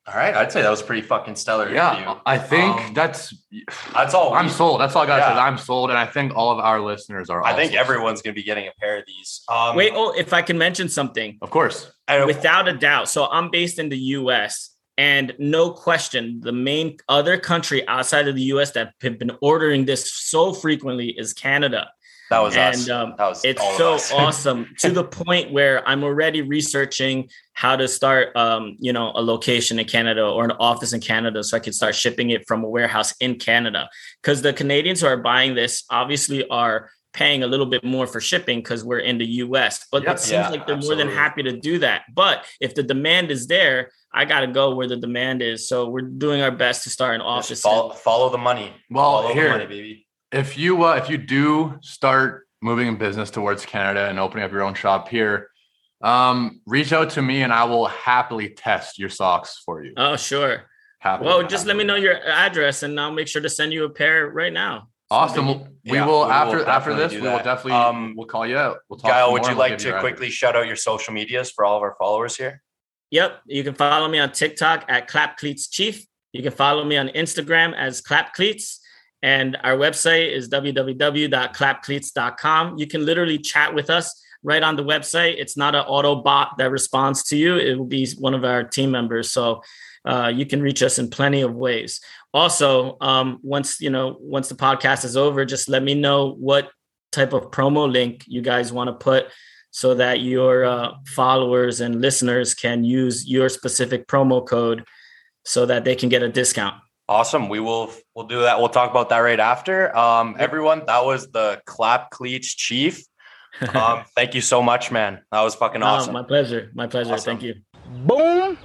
All right, I'd say that was pretty fucking stellar. Yeah, interview. I think Um, that's that's all. I'm we- sold. That's all I got to Yeah. say. I'm sold, and I think all of our listeners are. I think also everyone's going to be getting a pair of these. Um, Wait, oh, if I can mention something. sold. Of course. I don't- Without a doubt. So I'm based in the U S, and no question, the main other country outside of the U S that have been ordering this so frequently is Canada. that was and us. um, that was it's all of so us. awesome to the point where I'm already researching how to start, um, you know, a location in Canada or an office in Canada, so I can start shipping it from a warehouse in Canada. Because the Canadians who are buying this obviously are paying a little bit more for shipping because we're in the U S, but Yep. it seems Yeah, like they're more absolutely. than happy to do that. But if the demand is there, I got to go where the demand is. So we're doing our best to start an office. Just follow, follow the money. Well, follow here- the money, baby. If you uh, if you do start moving in business towards Canada and opening up your own shop here, um, reach out to me and I will happily test your socks for you. Oh, sure. Happily, Well, just let me happily. know your address and I'll make sure to send you a pair right now. Awesome. So We Yeah, will we will after after definitely this. do We will that. definitely Um, we'll call you out. We'll talk Guile, some would more you and we'll like give you to your quickly shout out your social medias for all of our followers here? Yep. You can follow me on TikTok at Clap Cleats Chief. You can follow me on Instagram as Clap Cleats. And our website is w w w dot clap cleats dot com. You can literally chat with us right on the website. It's not an auto bot that responds to you. It will be one of our team members. So uh, you can reach us in plenty of ways. Also, um, once you know, once the podcast is over, just let me know what type of promo link you guys want to put so that your uh, followers and listeners can use your specific promo code so that they can get a discount. Awesome. We will we'll do that. We'll talk about that right after. Um, everyone, that was the Clap Cleats Chief. Um, thank you so much, man. That was fucking Oh, awesome. my pleasure. My pleasure. Awesome. Thank you. Boom,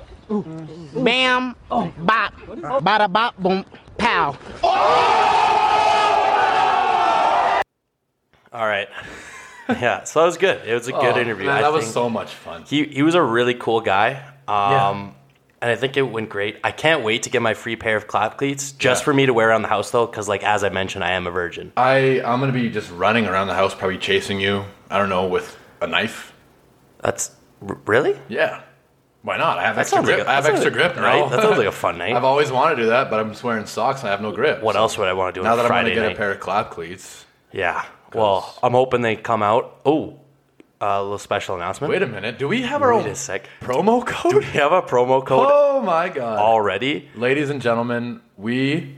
bam, bop, bada bop, boom, pow. All right. Yeah, so that was good. It was a good Oh, interview. man, I that was think so much fun. he he was a really cool guy. Um, Yeah. And I think it went great. I can't wait to get my free pair of clap cleats just Yeah. for me to wear around the house, though, because, like, as I mentioned, I am a virgin. I I'm gonna be just running around the house, probably chasing you. I don't know, with a knife. That's r- really? Yeah. Why not? I have That extra sounds like grip. a- I have that sounds extra like- grip, right? right? That sounds like a fun night. I've always wanted to do that, but I'm just wearing socks and I have no grip. What So else would I want to do Now on that Friday I'm gonna get night? a pair of clap cleats. Yeah. Well, I'm hoping they come out. Oh, a little special announcement. Wait a minute. Do we have our Wait own a sec. promo Do code? we have a promo code Oh my god. already? Ladies and gentlemen, we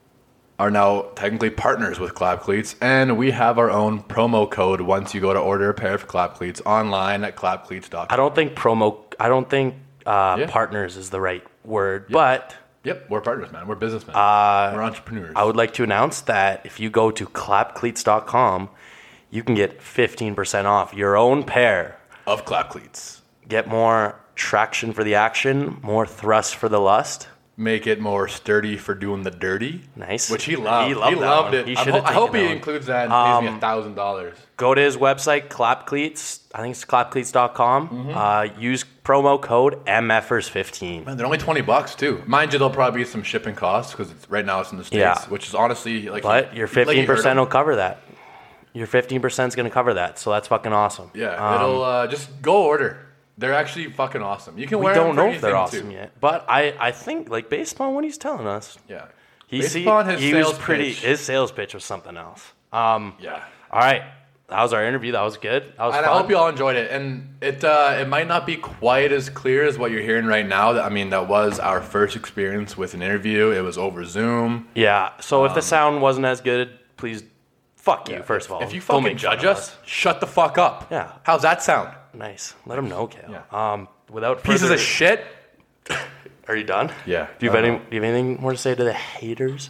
are now technically partners with Clap Cleats, and we have our own promo code once you go to order a pair of Clap Cleats online at clap cleats dot com. I don't think promo. I don't think uh, Yeah. partners is the right word, but Yep, we're partners, man. We're businessmen. Uh, we're entrepreneurs. I would like to announce that if you go to clap cleats dot com, you can get fifteen percent off your own pair. of Clap Cleats. Get more traction for the action, more thrust for the lust. Make it more sturdy for doing the dirty. Nice. Which he loved. He He, loved that loved one. it. He I, should ho- have I hope taken he that one. includes that and pays me Um, a thousand dollars. Go to his website, clap cleats. I think it's clap cleats dot com. Mm-hmm. Uh, use promo code M F ers fifteen. Man, they're only twenty bucks too. Mind you, there'll probably be some shipping costs because right now it's in the states, Yeah. which is honestly like. But your like you fifteen heard percent him. will cover that. Your fifteen percent is going to cover that. So that's fucking awesome. Yeah, Um, it'll uh, just go order. They're actually fucking awesome. You can we wear don't them for know if they're anything, awesome too. yet. But I, I think, like, based on what he's telling us, Yeah. he, Based see, upon his he was sales pretty, pitch. his sales pitch was something else. Um, Yeah. All right. That was our interview. That was good. That was And fun. I hope you all enjoyed it. And it uh, it might not be quite as clear as what you're hearing right now. I mean, that was our first experience with an interview. It was over Zoom. Yeah. So if the sound wasn't as good, please fuck you, first of all. If you Don't fucking make fun judge of us, shut the fuck up. Yeah. How's that sound? Nice. Let him know, Kale. Yeah. Um, without Pieces further- of shit. Are you done? Yeah. Do you have I any? know. Do you have anything more to say to the haters?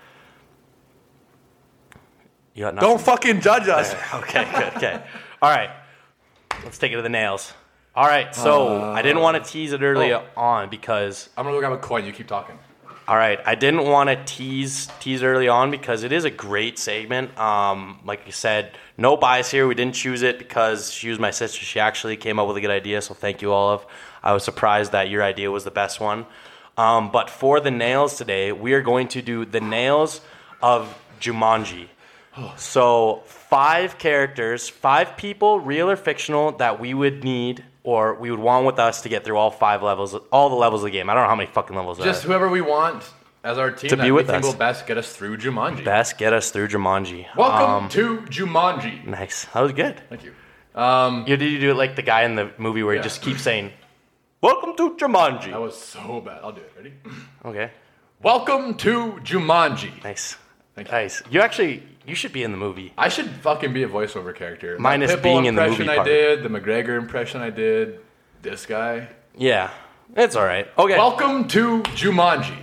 You got nothing. Don't fucking judge us. Okay, good. Okay. All right. Let's take it to the nails. All right. So I didn't want to tease it early oh. on because, I'm gonna go grab a coin. You keep talking. all right, I didn't want to tease tease early on because it is a great segment. Um, like you said, no bias here. We didn't choose it because she was my sister. She actually came up with a good idea. So thank you, Olive. I was surprised that your idea was the best one. Um, but for the nails today, we are going to do the nails of Jumanji. So five characters, five people, real or fictional, that we would need or we would want with us to get through all five levels, all the levels of the game. I don't know how many fucking levels there are. Just whoever we want as our team To that be we with think us. will best get us through Jumanji. Best get us through Jumanji. Welcome Um, to Jumanji. Nice. That was good. Thank you. Um, You did you do it like the guy in the movie where Yeah. he just keeps saying, "Welcome to Jumanji." that was so bad. I'll do it. Ready? Okay. Welcome to Jumanji. Nice. Thank you. Nice. You actually you should be in the movie. I should fucking be a voiceover character. Minus That Pitbull being in the impression movie I part. did, the McGregor impression I did, this guy. Yeah. It's all right. Okay. Welcome to Jumanji.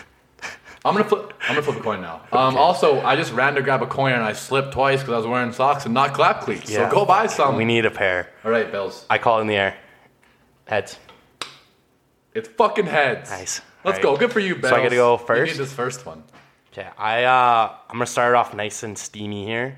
I'm gonna flip. I'm gonna flip a coin now. Um, Also, I just ran to grab a coin and I slipped twice because I was wearing socks and not clap cleats. Yeah. So go buy some. We need a pair. All right, Bills. I call it in the air. Heads. It's fucking heads. Nice. Let's All go. right. Good for you, Bills. So I gotta go You first? need this first one. Okay. I uh I'm gonna start it off nice and steamy here.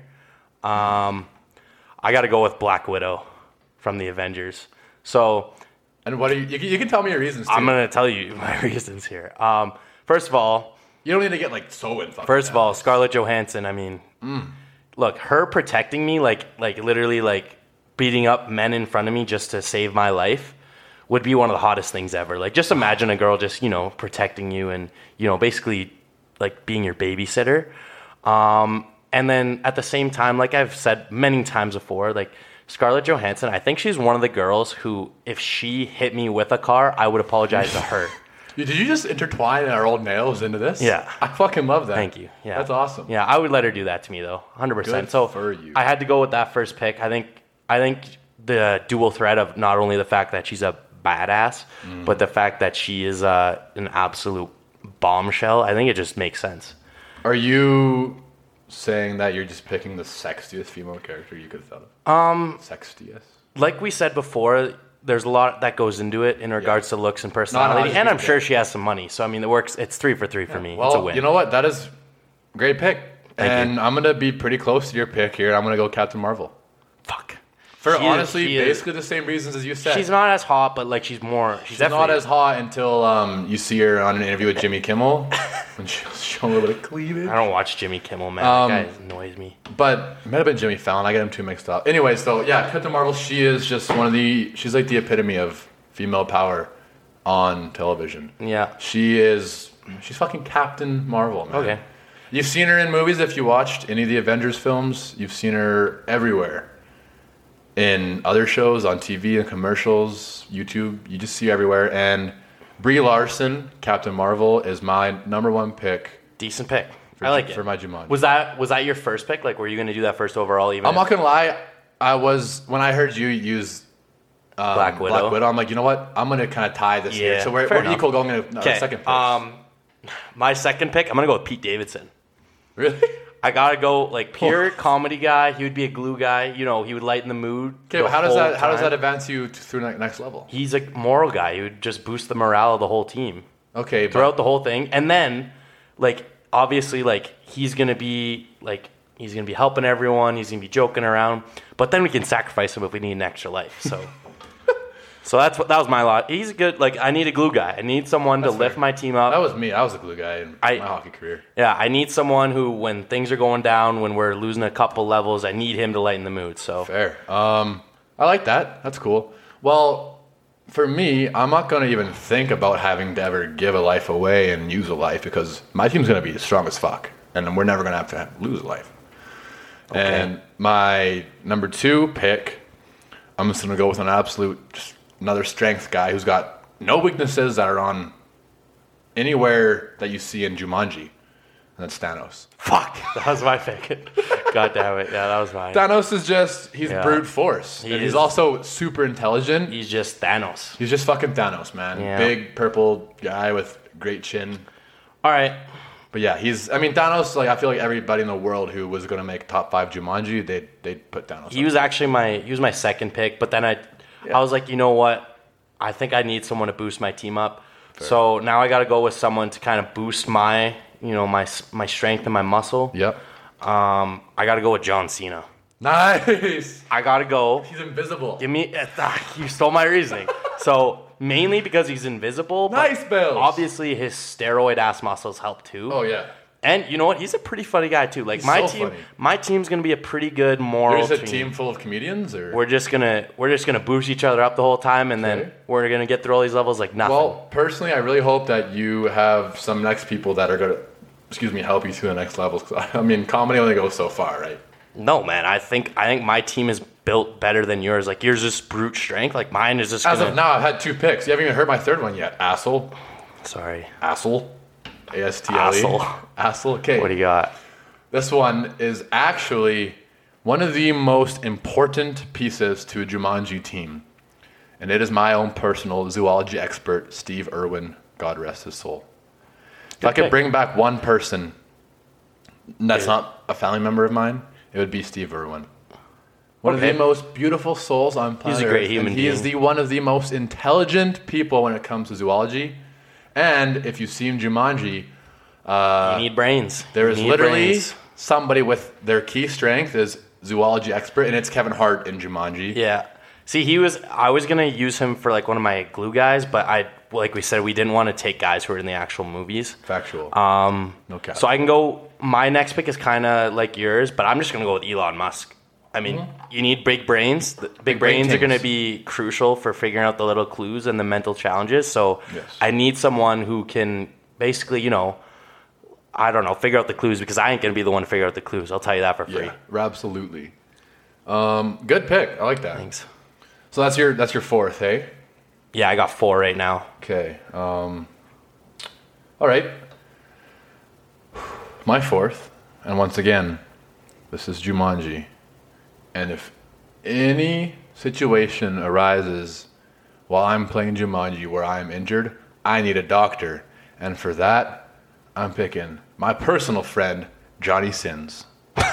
Um, I gotta go with Black Widow from the Avengers. So And what are you? You can, you can tell me your reasons. Too. I'm gonna tell you my reasons here. Um, first of all. You don't need to get like so in. fucking First of all, depth. Scarlett Johansson. I mean, look, her protecting me, like, like literally, like beating up men in front of me just to save my life, would be one of the hottest things ever. Like, just imagine a girl just, you know, protecting you and, you know, basically like being your babysitter. Um, and then at the same time, like I've said many times before, like Scarlett Johansson, I think she's one of the girls who, if she hit me with a car, I would apologize to her. You- Did you just intertwine our old nails into this? Yeah. I fucking love that. Thank you. Yeah, That's awesome. Yeah, I would let her do that to me though, hundred percent. Good So for you. I had to go with that first pick. I think I think the dual threat of not only the fact that she's a badass, Mm. but the fact that she is uh, an absolute bombshell. I think it just makes sense. Are you saying that you're just picking the sexiest female character you could have thought of? Um, sexiest. Like we said before, there's a lot that goes into it in regards to looks and personality, just and I'm kidding. sure she has some money. So I mean, it works. It's three for three for me. it's a Well, win. you know what? That is a great pick. Thank you. and I'm gonna be pretty close to your pick here. I'm gonna go Captain Marvel. Fuck. For She is- honestly, she is- basically the same reasons as you said. She's not as hot, but like she's more. She's, She's not definitely- as hot until um, you see her on an interview with Jimmy Kimmel when she's showing a little bit of cleavage. I don't watch Jimmy Kimmel, man. Um, that guy annoys me. But it might have been Jimmy Fallon. I get them two mixed up. Anyways, so yeah, Captain Marvel. She is just one of the. She's like the epitome of female power on television. Yeah. She is. She's fucking Captain Marvel, man. Okay. You've seen her in movies if you watched any of the Avengers films. You've seen her everywhere. In other shows, on T V and commercials, YouTube, you just see her everywhere. And Brie Larson, Captain Marvel, is my number one pick. Decent pick. For I like Ju- it. for my Jumanji. Was that was that your first pick? Like, were you going to do that first overall? Even I'm if- not gonna lie, I was when I heard you use um, Black Widow? Black Widow. I'm like, you know what? I'm gonna kind of tie this here. Yeah, So we're, fair we're enough. equal going into no, Okay. second pick. Um, my second pick, I'm gonna go with Pete Davidson. really? I gotta go like pure comedy guy. He would be a glue guy. You know, he would lighten the mood. Okay, the but how does whole that how does time. that advance you to, through the next level? He's a moral guy. He would just boost the morale of the whole team Okay, but throughout the whole thing. And then, like, obviously, like he's gonna be like he's gonna be helping everyone. He's gonna be joking around. But then we can sacrifice him if we need an extra life. So. So that's what that was my lot. He's a good like I need a glue guy. I need someone That's to lift fair. my team up. that was me. I was a glue guy in I- my hockey career. Yeah, I need someone who, when things are going down, when we're losing a couple levels, I need him to lighten the mood. So Fair. Um, I like that. That's cool. Well, for me, I'm not gonna even think about having to ever give a life away and use a life because my team's gonna be strong as fuck, and we're never gonna have to have, lose a life. And my number two pick, I'm just gonna go with an absolute, just another strength guy who's got no weaknesses that are on anywhere that you see in Jumanji, and that's Thanos. fuck, that was my pick. God damn it, yeah, that was mine. Thanos is just, he's Yeah. brute force. He and is. he's also super intelligent. He's just Thanos. He's just fucking Thanos, man. Yeah. Big purple guy with great chin. All right, But yeah, he's, I mean, Thanos, like, I feel like everybody in the world who was going to make top five Jumanji, they'd, they'd put Thanos he up. was actually my he was my second pick, but then I Yeah. I was like, you know what? I think I need someone to boost my team up. So now I got to go with someone to kind of boost my you know my my strength and my muscle. Yep. Um, I got to go with John Cena. Nice. I got to go. He's invisible. Give me. Ah, you stole my reasoning. So mainly because he's invisible. but Nice, Bills. Obviously, his steroid ass muscles help too. Oh, yeah. And you know what? He's a pretty funny guy too. Like He's my so team, funny. my team's gonna be a pretty good moral There's a team. team full of comedians, or We're just gonna we're just gonna boost each other up the whole time, and Okay. then we're gonna get through all these levels like nothing. well, personally, I really hope that you have some next people that are gonna, excuse me, help you to the next levels. 'Cause I mean, comedy only goes so far, right? no, man. I think I think my team is built better than yours. Like yours is brute strength. Like mine is just As gonna, of now, I've had two picks. You haven't even heard my third one yet. Asshole, Sorry. asshole, A S T L E, Asshole. asshole. Okay. What do you got? This one is actually one of the most important pieces to a Jumanji team. And it is my own personal zoology expert, Steve Irwin, God rest his soul. If I Okay. could bring back one person that's Okay. not a family member of mine, it would be Steve Irwin. One Okay. of the most beautiful souls on planet He's a great Earth, human and he is being. the one of the most intelligent people when it comes to zoology. And if you've seen Jumanji, you need brains. there You is need literally brains. somebody with their key strength is zoology expert, and it's Kevin Hart in Jumanji. Yeah. See, he was. I was gonna use him for like one of my glue guys, but I, like we said, we didn't want to take guys who were in the actual movies. Factual. Um, no cap. So I can go. My next pick is kind of like yours, but I'm just gonna go with Elon Musk. I mean, you need big brains. The big, Big brain brains are gonna kings. be crucial for figuring out the little clues and the mental challenges. So Yes. I need someone who can basically, you know, I don't know, figure out the clues because I ain't gonna be the one to figure out the clues. I'll tell you that for free. yeah, absolutely. Um, good pick. I like that. Thanks. So that's your that's your fourth, hey? Yeah, I got four right now. Okay. Um, all right. My fourth, and once again, this is Jumanji. And if any situation arises while I'm playing Jumanji where I am injured, I need a doctor. And for that, I'm picking my personal friend, Johnny Sins.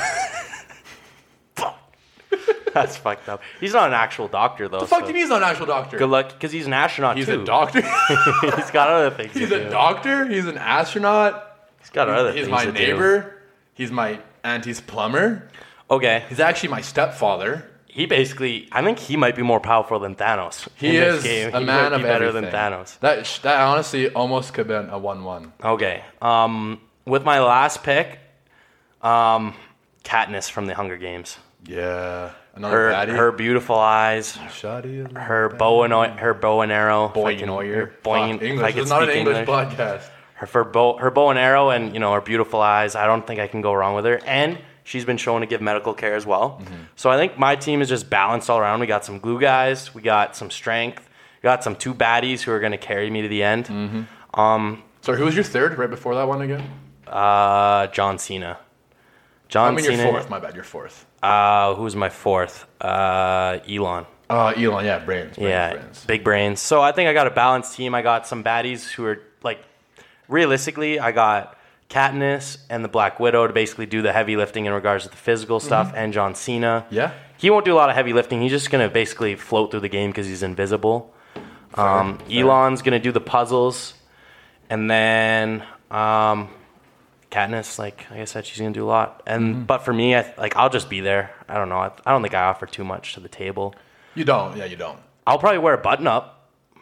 That's fucked up. He's not an actual doctor though. The fuck so do you mean he's not an actual doctor? Good luck, because he's an astronaut He's too. a doctor? He's got other things. He's to a do. doctor? He's an astronaut? He's got other He's things my to do. neighbor? He's my auntie's plumber? Okay, He's actually my stepfather. he basically. I think he might be more powerful than Thanos. He in this is game. a he man might of be better everything. than Thanos. That sh- that honestly almost could have been a one-one. Okay. Um, with my last pick, um, Katniss from the Hunger Games. Yeah, another Her baddie. her beautiful eyes, Shoddy is her bow and her bow and arrow. boy, if I you can- know her you're boing- Fuck, if I English. can It's not an speak English, podcast. Her for bow, her bow and arrow, and you know her beautiful eyes. I don't think I can go wrong with her. And she's been shown to give medical care as well. Mm-hmm. So I think my team is just balanced all around. We got some glue guys, we got some strength, we got some two baddies who are going to carry me to the end. Mm-hmm. Um, Sorry, who was your third right before that one again? uh, John Cena. John I mean, Cena. your fourth. My bad, your fourth. Uh, who's my fourth? Uh, Elon. Uh, Elon, yeah, brains. brains Yeah, brains. big brains. So I think I got a balanced team. I got some baddies who are like, realistically, I got Katniss and the Black Widow to basically do the heavy lifting in regards to the physical stuff, and John Cena. Yeah. He won't do a lot of heavy lifting. He's just gonna basically float through the game because he's invisible. Um, fair. Elon's gonna do the puzzles, and then um, Katniss, like, like I said, she's gonna do a lot. And but for me, I, like I'll just be there. I don't know. I, I don't think I offer too much to the table. You don't. Yeah, you don't. I'll probably wear a button up.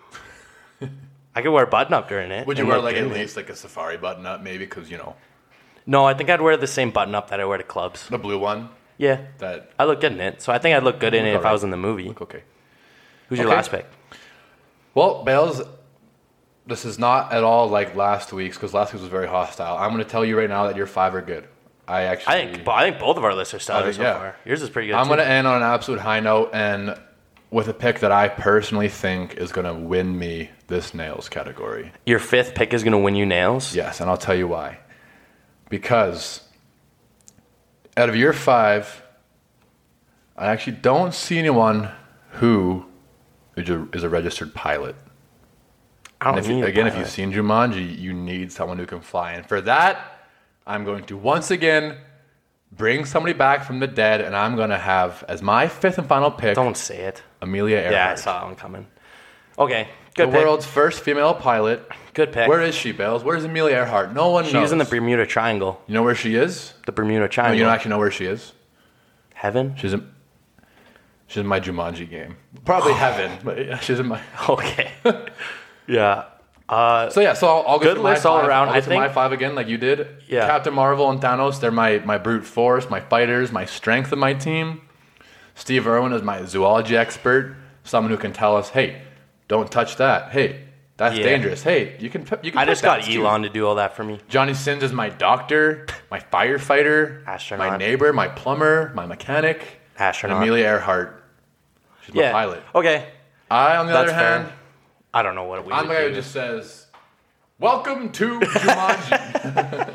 I could wear a button up during it. Would you and wear look like good at in it. least like a safari button up, maybe? Because you know No, I think I'd wear the same button up that I wear to clubs. the blue one. Yeah, That I look good in it. So I think I'd look good in it if I alright. was in the movie. look okay. Who's your Okay. last pick? Well, Bales, this is not at all like last week's because last week's was very hostile. I'm going to tell you right now that your five are good. I actually. I think, I think both of our lists are stellar think- so yeah. far. Yours is pretty good. I'm too. going to end on an absolute high note and with a pick that I personally think is going to win me this nails category. Your fifth pick is going to win you nails. Yes, and I'll tell you why. Because out of your five, I actually don't see anyone who is a, is a registered pilot. I don't And if you, need a again, if pilot. you've seen Jumanji, you need someone who can fly. And for that, I'm going to once again bring somebody back from the dead, and I'm going to have as my fifth and final pick Don't say it. Amelia Earhart. Yeah, I saw that one coming. Okay, the good pick. world's first female pilot. Good pick. Where is she, Bells? Where's Amelia Earhart? No one knows. She's in the Bermuda Triangle. You know where she is? The Bermuda No, Triangle. you don't actually know where she is. Heaven? She's in. She's in my Jumanji game. Probably heaven, but yeah, she's in my. Okay. Yeah. Uh, So yeah, so I'll, I'll go Good through my list all five. around. I'll go I through think- my five again, like you did. Yeah. Captain Marvel and Thanos, they're my my brute force, my fighters, my strength of my team. Steve Irwin is my zoology expert, someone who can tell us, hey, don't touch that. Hey, that's Yeah. dangerous. Hey, you can you can. I pet just got that, too. Elon to do all that for me. Johnny Sins is my doctor, my firefighter, Astronaut. my neighbor, my plumber, my mechanic. Astronaut. And Amelia Earhart. She's my Yeah. pilot. Okay. I, on the That's other fair. hand, I don't know what we I'm the would guy do. who just says, "Welcome to Jumanji."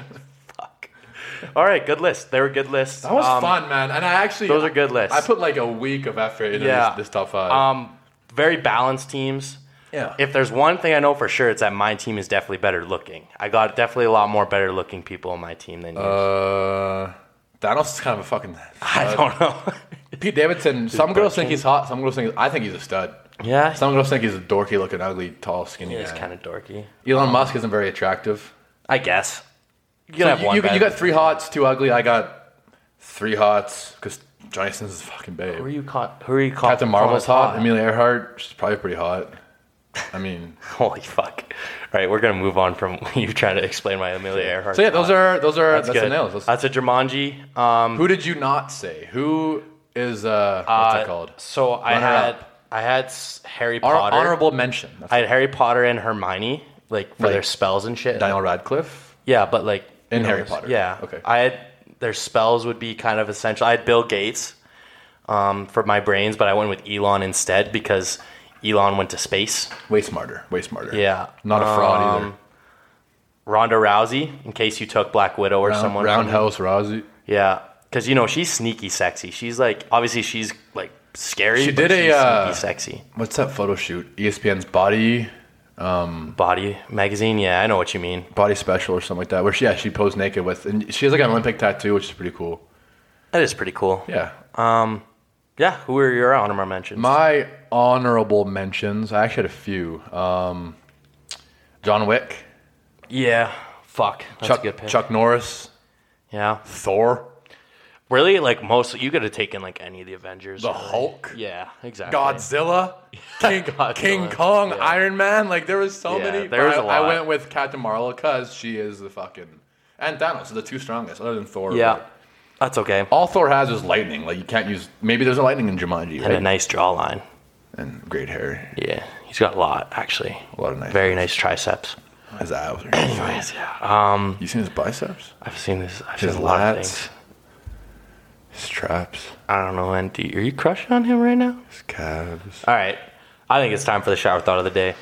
All right, good list. They were good lists. That was Um, fun, man. And I actually those are good lists. I put like a week of effort into Yeah. this, this top five. Um, very balanced teams. yeah. If there's one thing I know for sure, it's that my team is definitely better looking. I got definitely a lot more better looking people on my team than yours. uh, Thanos is kind of a fucking. I don't know. Pete Davidson. Some girls think Bertrand. he's hot. Some girls think I think he's a stud. yeah, Some girls think he's a dorky looking, ugly, tall, skinny. he's guy. kind of dorky. Elon Musk isn't very attractive. I guess. You can So have you, one. you, got- you better. got three hots, two ugly. I got three hots because Johnny Sins is a fucking babe. Who are you caught? Who are you caught? Captain Marvel's hot. Amelia Earhart, she's probably pretty hot. I mean, Holy fuck! All right, we're gonna move on from you trying to explain my Amelia Earhart. so yeah, those are those are that's, that's, the good. nails. That's- That's a Jumanji. Um, who did you not say? Who is uh what's uh, it called? So I Runner had up. I had s- Harry Hon- Potter. honorable mention. That's I had Harry Potter and Hermione, like for Like their spells and shit. Daniel Radcliffe. Yeah, but like In you know, Harry Potter. Yeah. Okay. I had their spells would be kind of essential. I had Bill Gates um, for my brains, but I went with Elon instead because Elon went to space. Way smarter. Way smarter. Yeah. Not a fraud Um, either. Ronda Rousey, in case you took Black Widow or Round, someone. from- Roundhouse Rousey. Yeah, because you know she's sneaky sexy. She's like obviously she's like scary. She but did a, she's uh, sneaky sexy What's that photo shoot? E S P N's Body body magazine. Yeah, I know what you mean. Body Special or something like that. Where she yeah she posed naked with, and she has like an Olympic tattoo, which is pretty cool. That is pretty cool. Yeah. Yeah, who are your honorable mentions? My honorable mentions. I actually had a few. Um, John Wick, yeah, fuck. That's Chuck a good pick. Chuck Norris, Yeah, Thor, really, like most. You could have taken like any of the Avengers. the really. Hulk, Yeah, exactly. Godzilla, King, Godzilla, King Kong, yeah. Iron Man. Like there was so Yeah, many. there was I, a lot. I went with Captain Marvel because she is the fucking and Thanos are the two strongest, other than Thor. Yeah, but that's okay. all Thor has is lightning. Like you can't use. Maybe there's a lightning in Jumanji, And a right? nice jawline. And great hair. Yeah, he's got a lot actually. A lot of nice. Very nice triceps. His abs. Are Anyways, yeah. Um, you seen his biceps? I've seen this. I've seen His a lot of lats. things. His traps. I don't know, man. Do you, are you crushing on him right now? His calves. All right. I think it's time for the shower thought of the day.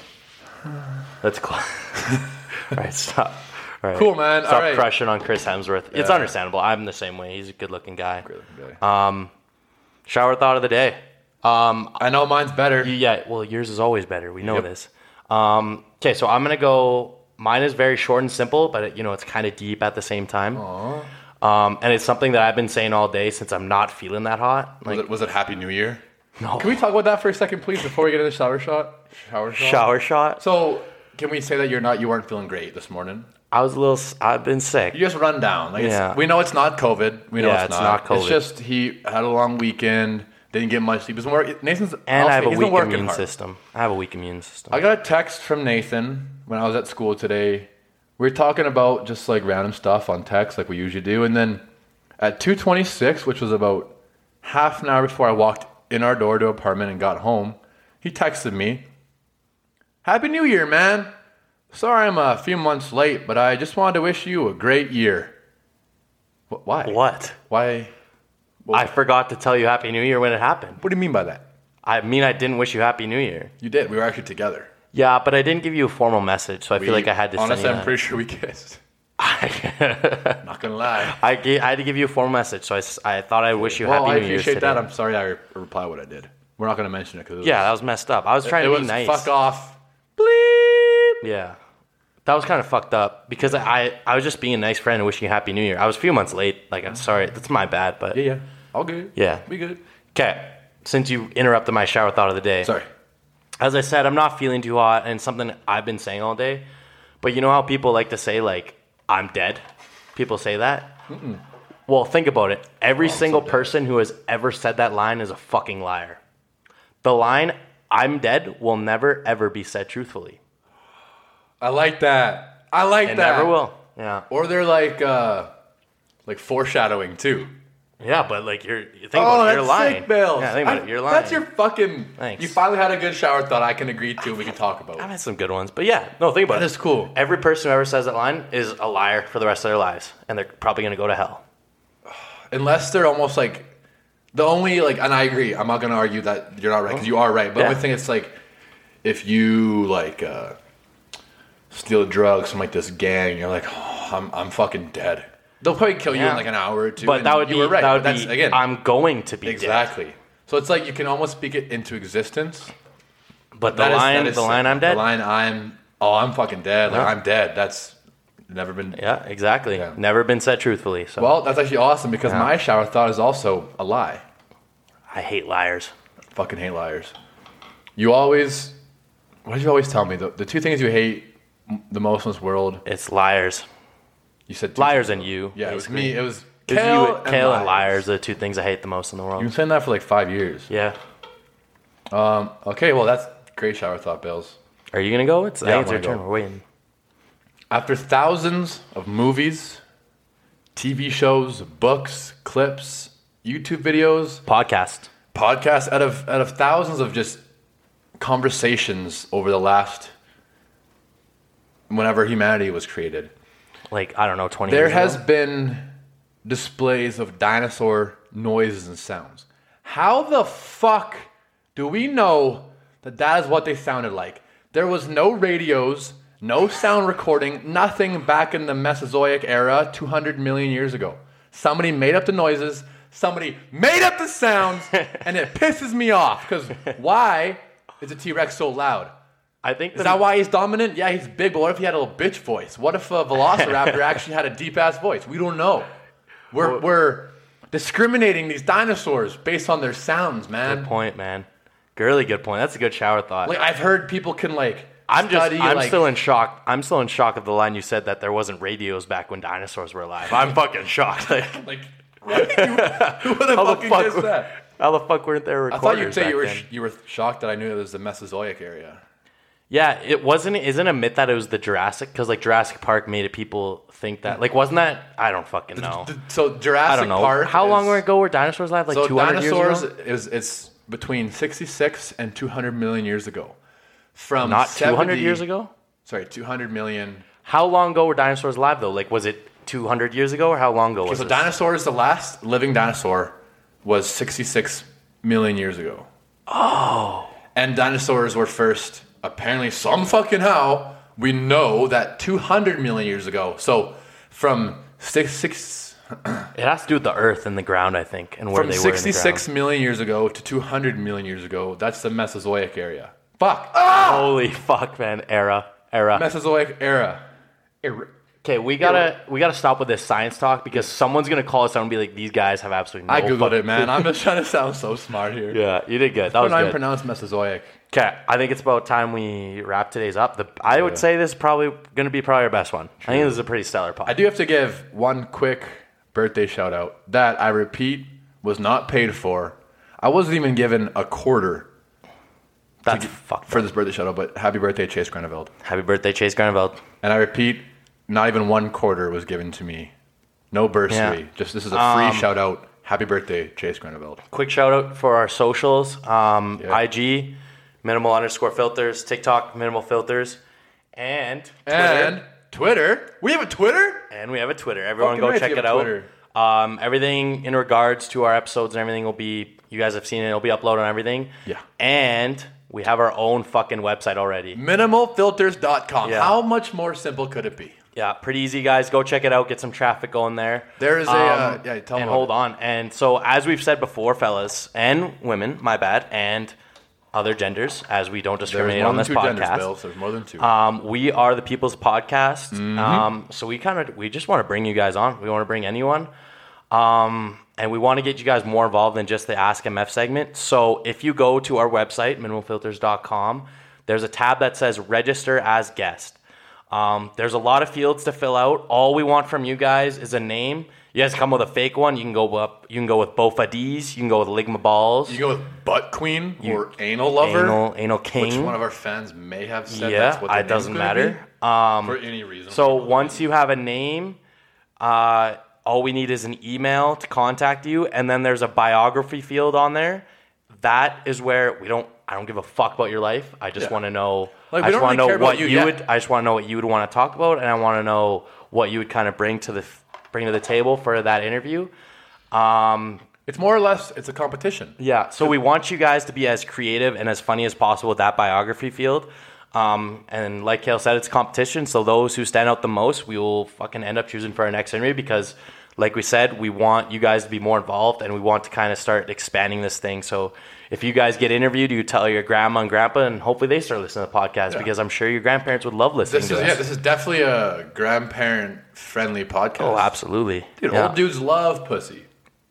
Let's close. All right, stop. All right. Cool, man. Stop All right. crushing on Chris Hemsworth. It's Yeah. understandable. I'm the same way. He's a good-looking guy. Great looking guy. Um, shower thought of the day. Um, I know mine's better. you- yeah, well, yours is always better. We know Yep. this. Um, okay, so I'm gonna go. Mine is very short and simple, but it, you know it's kind of deep at the same time. Um, and it's something that I've been saying all day since I'm not feeling that hot. Was Like it, was it Happy New Year? no Can we talk about that for a second, please, before we get into the shower shot? Shower shot. shower shot. So, can we say that you're not, you weren't feeling great this morning? I was a little. s- I've been sick. You just run down. Like Yeah. it's, we know it's not COVID. We know Yeah, it's, it's not. not COVID. It's just he had a long weekend. Didn't get much sleep. He's been work- Nathan's And I have a he's been weak working immune hard. system. I have a weak immune system. I got a text from Nathan when I was at school today. We were talking about just like random stuff on text, like we usually do, and then at two twenty-six, which was about half an hour before I walked in our door to apartment and got home, he texted me, "Happy New Year, man. Sorry I'm a few months late, but I just wanted to wish you a great year." Wh- Why? What? Why? I forgot to tell you Happy New Year when it happened. What do you mean by that? I mean, I didn't wish you Happy New Year. You did. We were actually together. Yeah, but I didn't give you a formal message, so I feel We- like I had to honestly, send I'm you pretty sure we kissed. that. Not gonna lie. I, ga- I had to give you a formal message, so I, s- I thought I'd wish you Well, Happy I New Year appreciate today. that. I'm sorry I re- replied what I did. We're not gonna mention it because Yeah, that was messed up. I was trying it to was be nice. fuck off. Bleep. Yeah. That was kind of fucked up because I, I was just being a nice friend and wishing you Happy New Year. I was a few months late. Like, I'm sorry. That's my bad, but... Yeah, yeah. All good. Yeah. We good. Okay. Since you interrupted my shower thought of the day. Sorry. As I said, I'm not feeling too hot, and something I've been saying all day. But you know how people like to say, like, I'm dead? People say that? Mm-mm. Well, think about it. Every single person who has ever said that line is a fucking liar. The line, I'm dead, will never, ever be said truthfully. I like that. I like It that. never will. Yeah. Or they're like, uh, like foreshadowing too. Yeah, but like you're, you think Oh, about it, that's you're lying. sick, Bill. Yeah, think about I- it, you're lying. That's your fucking. Thanks. You finally had a good shower thought I can agree to. We can talk about. I've had some good ones, but yeah, no, think about That it. is cool. Every person who ever says that line is a liar for the rest of their lives, and they're probably gonna go to hell. Unless they're almost like the only like, and I agree. I'm not gonna argue that you're not right because you are right. But Yeah. I think it's like if you like uh, steal drugs from like this gang, you're like, oh, I'm I'm fucking dead. They'll probably kill you Yeah. in like an hour or two. But and that would you be were right. that would But that's, be again I'm going to be exactly. dead. So it's like you can almost speak it into existence. But the That is- line, that is the line, sick. I'm dead. The line, I'm oh, I'm fucking dead. Like Yeah. I'm dead. That's never been. Yeah, exactly. Yeah. Never been said truthfully. So Well, that's actually awesome because Yeah. my shower thought is also a lie. I hate liars. Fucking hate liars. You always. What did you always tell me? The, the two things you hate m- the most in this world. It's liars. You said two Liars things. and you. Yeah, it was basically. me. It was It was kale, you, and, kale and liars. liars are the two things I hate the most in the world. You've been saying that for like five years. Yeah. Okay, well that's great shower thought, Bills. Are you gonna go? It's, I Yeah, think it's I'm your gonna turn. go. We're waiting. After thousands of movies, T V shows, books, clips, YouTube videos, Podcast. podcasts, out of out of thousands of just conversations over the last whenever humanity was created, Like I don't know, twenty. there years has ago? been displays of dinosaur noises and sounds. How the fuck do we know that that is what they sounded like? There was no radios, no sound recording, nothing back in the Mesozoic era two hundred million years ago. Somebody made up the noises, somebody made up the sounds, and it pisses me off because why is a T-Rex so loud? I think Is that why he's dominant? Yeah, he's big, but what if he had a little bitch voice? What if a velociraptor actually had a deep-ass voice? We don't know. We're, we're discriminating these dinosaurs based on their sounds, man. Good point, man. Really good point. That's a good shower thought. Like, I've heard people can, like, I'm just, study, I'm like, still in shock. I'm still in shock of the line you said that there wasn't radios back when dinosaurs were alive. I'm fucking shocked. Like, like, right? Who would have how the fucking fuck? guessed that? How the fuck weren't there I recorders? thought you'd say back you were then? sh- you were shocked that I knew it was the Mesozoic area. Yeah, it wasn't. Isn't a myth that it was the Jurassic? Because like Jurassic Park made it people think that. Like, wasn't that? I don't fucking know. Th- So Jurassic I don't know. Park. How long is- ago were dinosaurs alive? Like so two hundred years dinosaurs ago. is it's between sixty-six and two hundred million years ago. From Not two hundred seventy years ago. Sorry, two hundred million. How long ago were dinosaurs alive though? Like, was it two hundred years ago or how long ago Okay, was so this? dinosaurs, the last living dinosaur was sixty-six million years ago. Oh. And dinosaurs were first, apparently, some fucking how, we know that two hundred million years ago. So from six, six, It has to do with the Earth and the ground, I think, and where from they were in the sixty-six ground. million years ago to two hundred million years ago, that's the Mesozoic area. Fuck. Holy fuck, man! Era, era. Mesozoic era. Era. Okay, we gotta we gotta stop with this science talk because someone's gonna call us out and be like, "These guys have absolutely no." I googled fucking it, man. I'm just trying to sound so smart here. Yeah, you did good. That was But I'm good. pronounced Mesozoic. Okay, I think it's about time we wrap today's up. The, I would Yeah. say this is probably going to be probably our best one. I think this is a pretty stellar pod. I do have to give one quick birthday shout out that I repeat was not paid for. I wasn't even given a quarter That's fucked for up. this birthday shout out, but happy birthday, Chase Greneveld. Happy birthday, Chase Garneveld. And I repeat, not even one quarter was given to me. No bursary. Yeah. Just this is a free Um, shout out. Happy birthday, Chase Greneveld. Quick shout out for our socials. Um, Yeah. I G, minimal underscore filters. TikTok, minimal filters. And Twitter. And Twitter. We have a Twitter? And we have a Twitter. Everyone Fucking go right, check we have it a out. Twitter. Um, everything in regards to our episodes and everything will be, you guys have seen it, it'll be uploaded on everything. Yeah. And we have our own fucking website already. minimal filters dot com. Yeah. How much more simple could it be? Yeah, pretty easy, guys. Go check it out. Get some traffic going there. There is a, uh, yeah, tell and them hold about on. And so, as we've said before, fellas and women, my bad, and other genders, as we don't There's discriminate more on than this two genders, podcast. Bill. So there's more than two. Um, we are the People's Podcast. Mm-hmm. Um, so we kind of we just want to bring you guys on. We want to bring anyone. Um, and we want to get you guys more involved than just the Ask M F segment. So if you go to our website, minimal filters dot com, there's a tab that says register as guest. Um, there's a lot of fields to fill out. All we want from you guys is a name You guys come with a fake one, you can go up. You can go with Bofadis. You can go with Ligma balls. You go with Butt Queen or Anal Lover. Anal, anal King. Which one of our fans may have said yeah, that's what the it doesn't name's matter. Be, um, for any reason. So once you have a name, uh, all we need is an email to contact you, and then there's a biography field on there. That is where we don't. I don't give a fuck about your life. I just Yeah. want to know. Like, we I just don't want to really know care what about you you yet. would. I just want to know what you would want to talk about, and I want to know what you would kind of bring to the bring to the table for that interview. Um, it's more or less it's a competition. Yeah. So we want you guys to be as creative and as funny as possible with that biography field. Um, and like Kale said, it's competition. So those who stand out the most, we will fucking end up choosing for our next interview because, like we said, we want you guys to be more involved and we want to kind of start expanding this thing. So if you guys get interviewed, you tell your grandma and grandpa, and hopefully they start listening to the podcast Yeah. because I'm sure your grandparents would love listening This to is us. yeah, this is definitely a grandparent-friendly podcast. Oh, absolutely. Dude, Yeah. old dudes love pussy.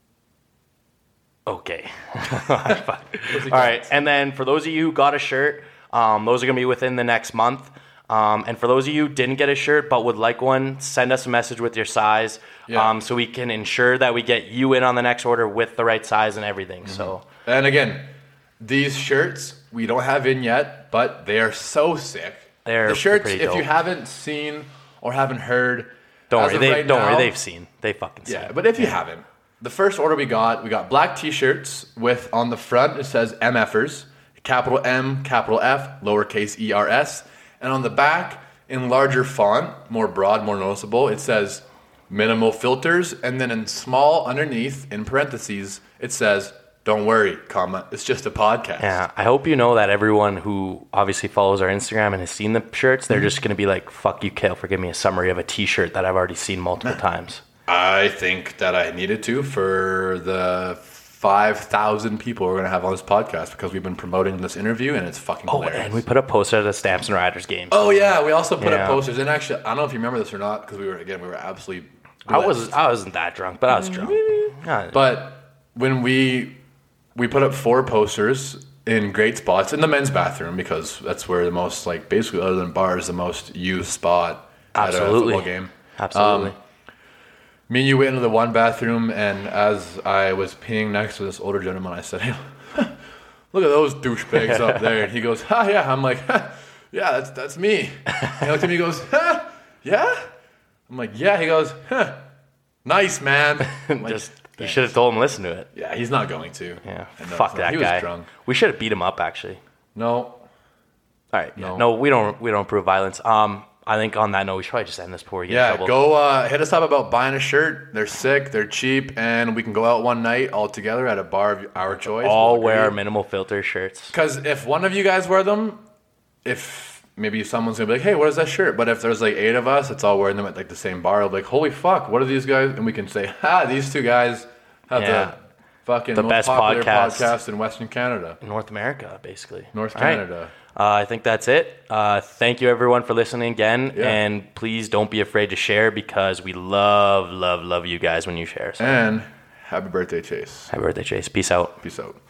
Okay. All right. And then for those of you who got a shirt, um, those are going to be within the next month. Um, and for those of you who didn't get a shirt but would like one, send us a message with your size Yeah. um, so we can ensure that we get you in on the next order with the right size and everything. Mm-hmm. So, And again, these shirts we don't have in yet, but they are so sick. They're the shirts, pretty if dope. you haven't seen or haven't heard, don't as worry. of They, right don't now- worry. They've seen. They fucking seen. Yeah, but if you haven't, the first order we got, we got black t-shirts with on the front it says MFers, capital M, capital F, lowercase E R S, and on the back in larger font, more broad, more noticeable, it says minimal filters, and then in small underneath in parentheses it says don't worry, comma, it's just a podcast. Yeah, I hope you know that everyone who obviously follows our Instagram and has seen the shirts, they're just going to be like, fuck you, Kale, for giving me a summary of a t-shirt that I've already seen multiple times. I think that I needed to for the five thousand people we're going to have on this podcast because we've been promoting this interview and it's fucking Oh, hilarious. and we put a poster at the Stamps and Riders game. Oh yeah, we also put Yeah. up posters. And actually, I don't know if you remember this or not because we were again we were absolutely. I blessed. was I wasn't that drunk, but I was drunk. Yeah. But when we we put up four posters in great spots in the men's bathroom because that's where the most like basically other than bars the most used spot Absolutely. at a football game. Absolutely. Um, me and you went into the one bathroom, and as I was peeing next to this older gentleman, I said, "Hey, look at those douchebags up there." And he goes, "Ah, yeah." I'm like, ha, "Yeah, that's that's me." And he looked at me, and goes, "Ha, yeah." I'm like, "Yeah." He goes, huh, "Nice, man." I'm like, Just you "Thanks." should have told him to listen to it. Yeah, he's not going to. Yeah. I know Fuck it's not. that he guy. was drunk. We should have beat him up actually. No. All right. Yeah. No. No, we don't we don't approve violence. Um I think on that note we should probably just end this before we get in Yeah, trouble. go uh, hit us up about buying a shirt. They're sick, they're cheap, and we can go out one night all together at a bar of our choice. All wear our minimal filter shirts. Because if one of you guys wear them, if maybe someone's gonna be like, "Hey, what is that shirt?" But if there's like eight of us, it's all wearing them at like the same bar. I'll be like, "Holy fuck, what are these guys?" And we can say, "Ha, these two guys have Yeah. the fucking The most best popular podcast. podcast in Western Canada, North America, basically. North All right. Canada." Uh, I think that's it. Uh, thank you everyone for listening again, Yeah. and please don't be afraid to share because we love, love, love you guys when you share. So And happy birthday, Chase. happy birthday, Chase. Peace out. Peace out.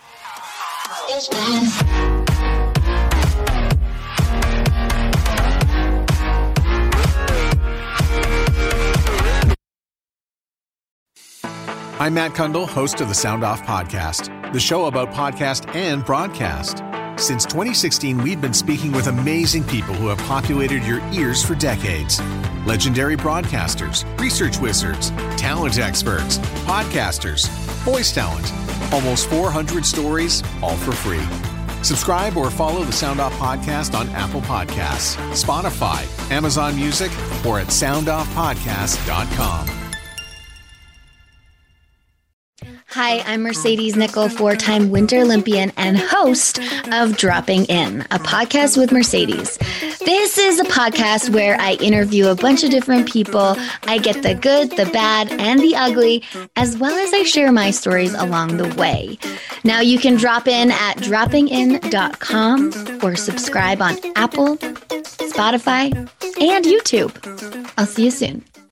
I'm Matt Kundle, host of the Sound Off Podcast, the show about podcast and broadcast. Since twenty sixteen, we've been speaking with amazing people who have populated your ears for decades. Legendary broadcasters, research wizards, talent experts, podcasters, voice talent. Almost four hundred stories, all for free. Subscribe or follow the Sound Off Podcast on Apple Podcasts, Spotify, Amazon Music, or at sound off podcast dot com. Hi, I'm Mercedes Nichol, four-time Winter Olympian and host of Dropping In, a podcast with Mercedes. This is a podcast where I interview a bunch of different people. I get the good, the bad, and the ugly, as well as I share my stories along the way. Now you can drop in at dropping in dot com or subscribe on Apple, Spotify, and YouTube. I'll see you soon.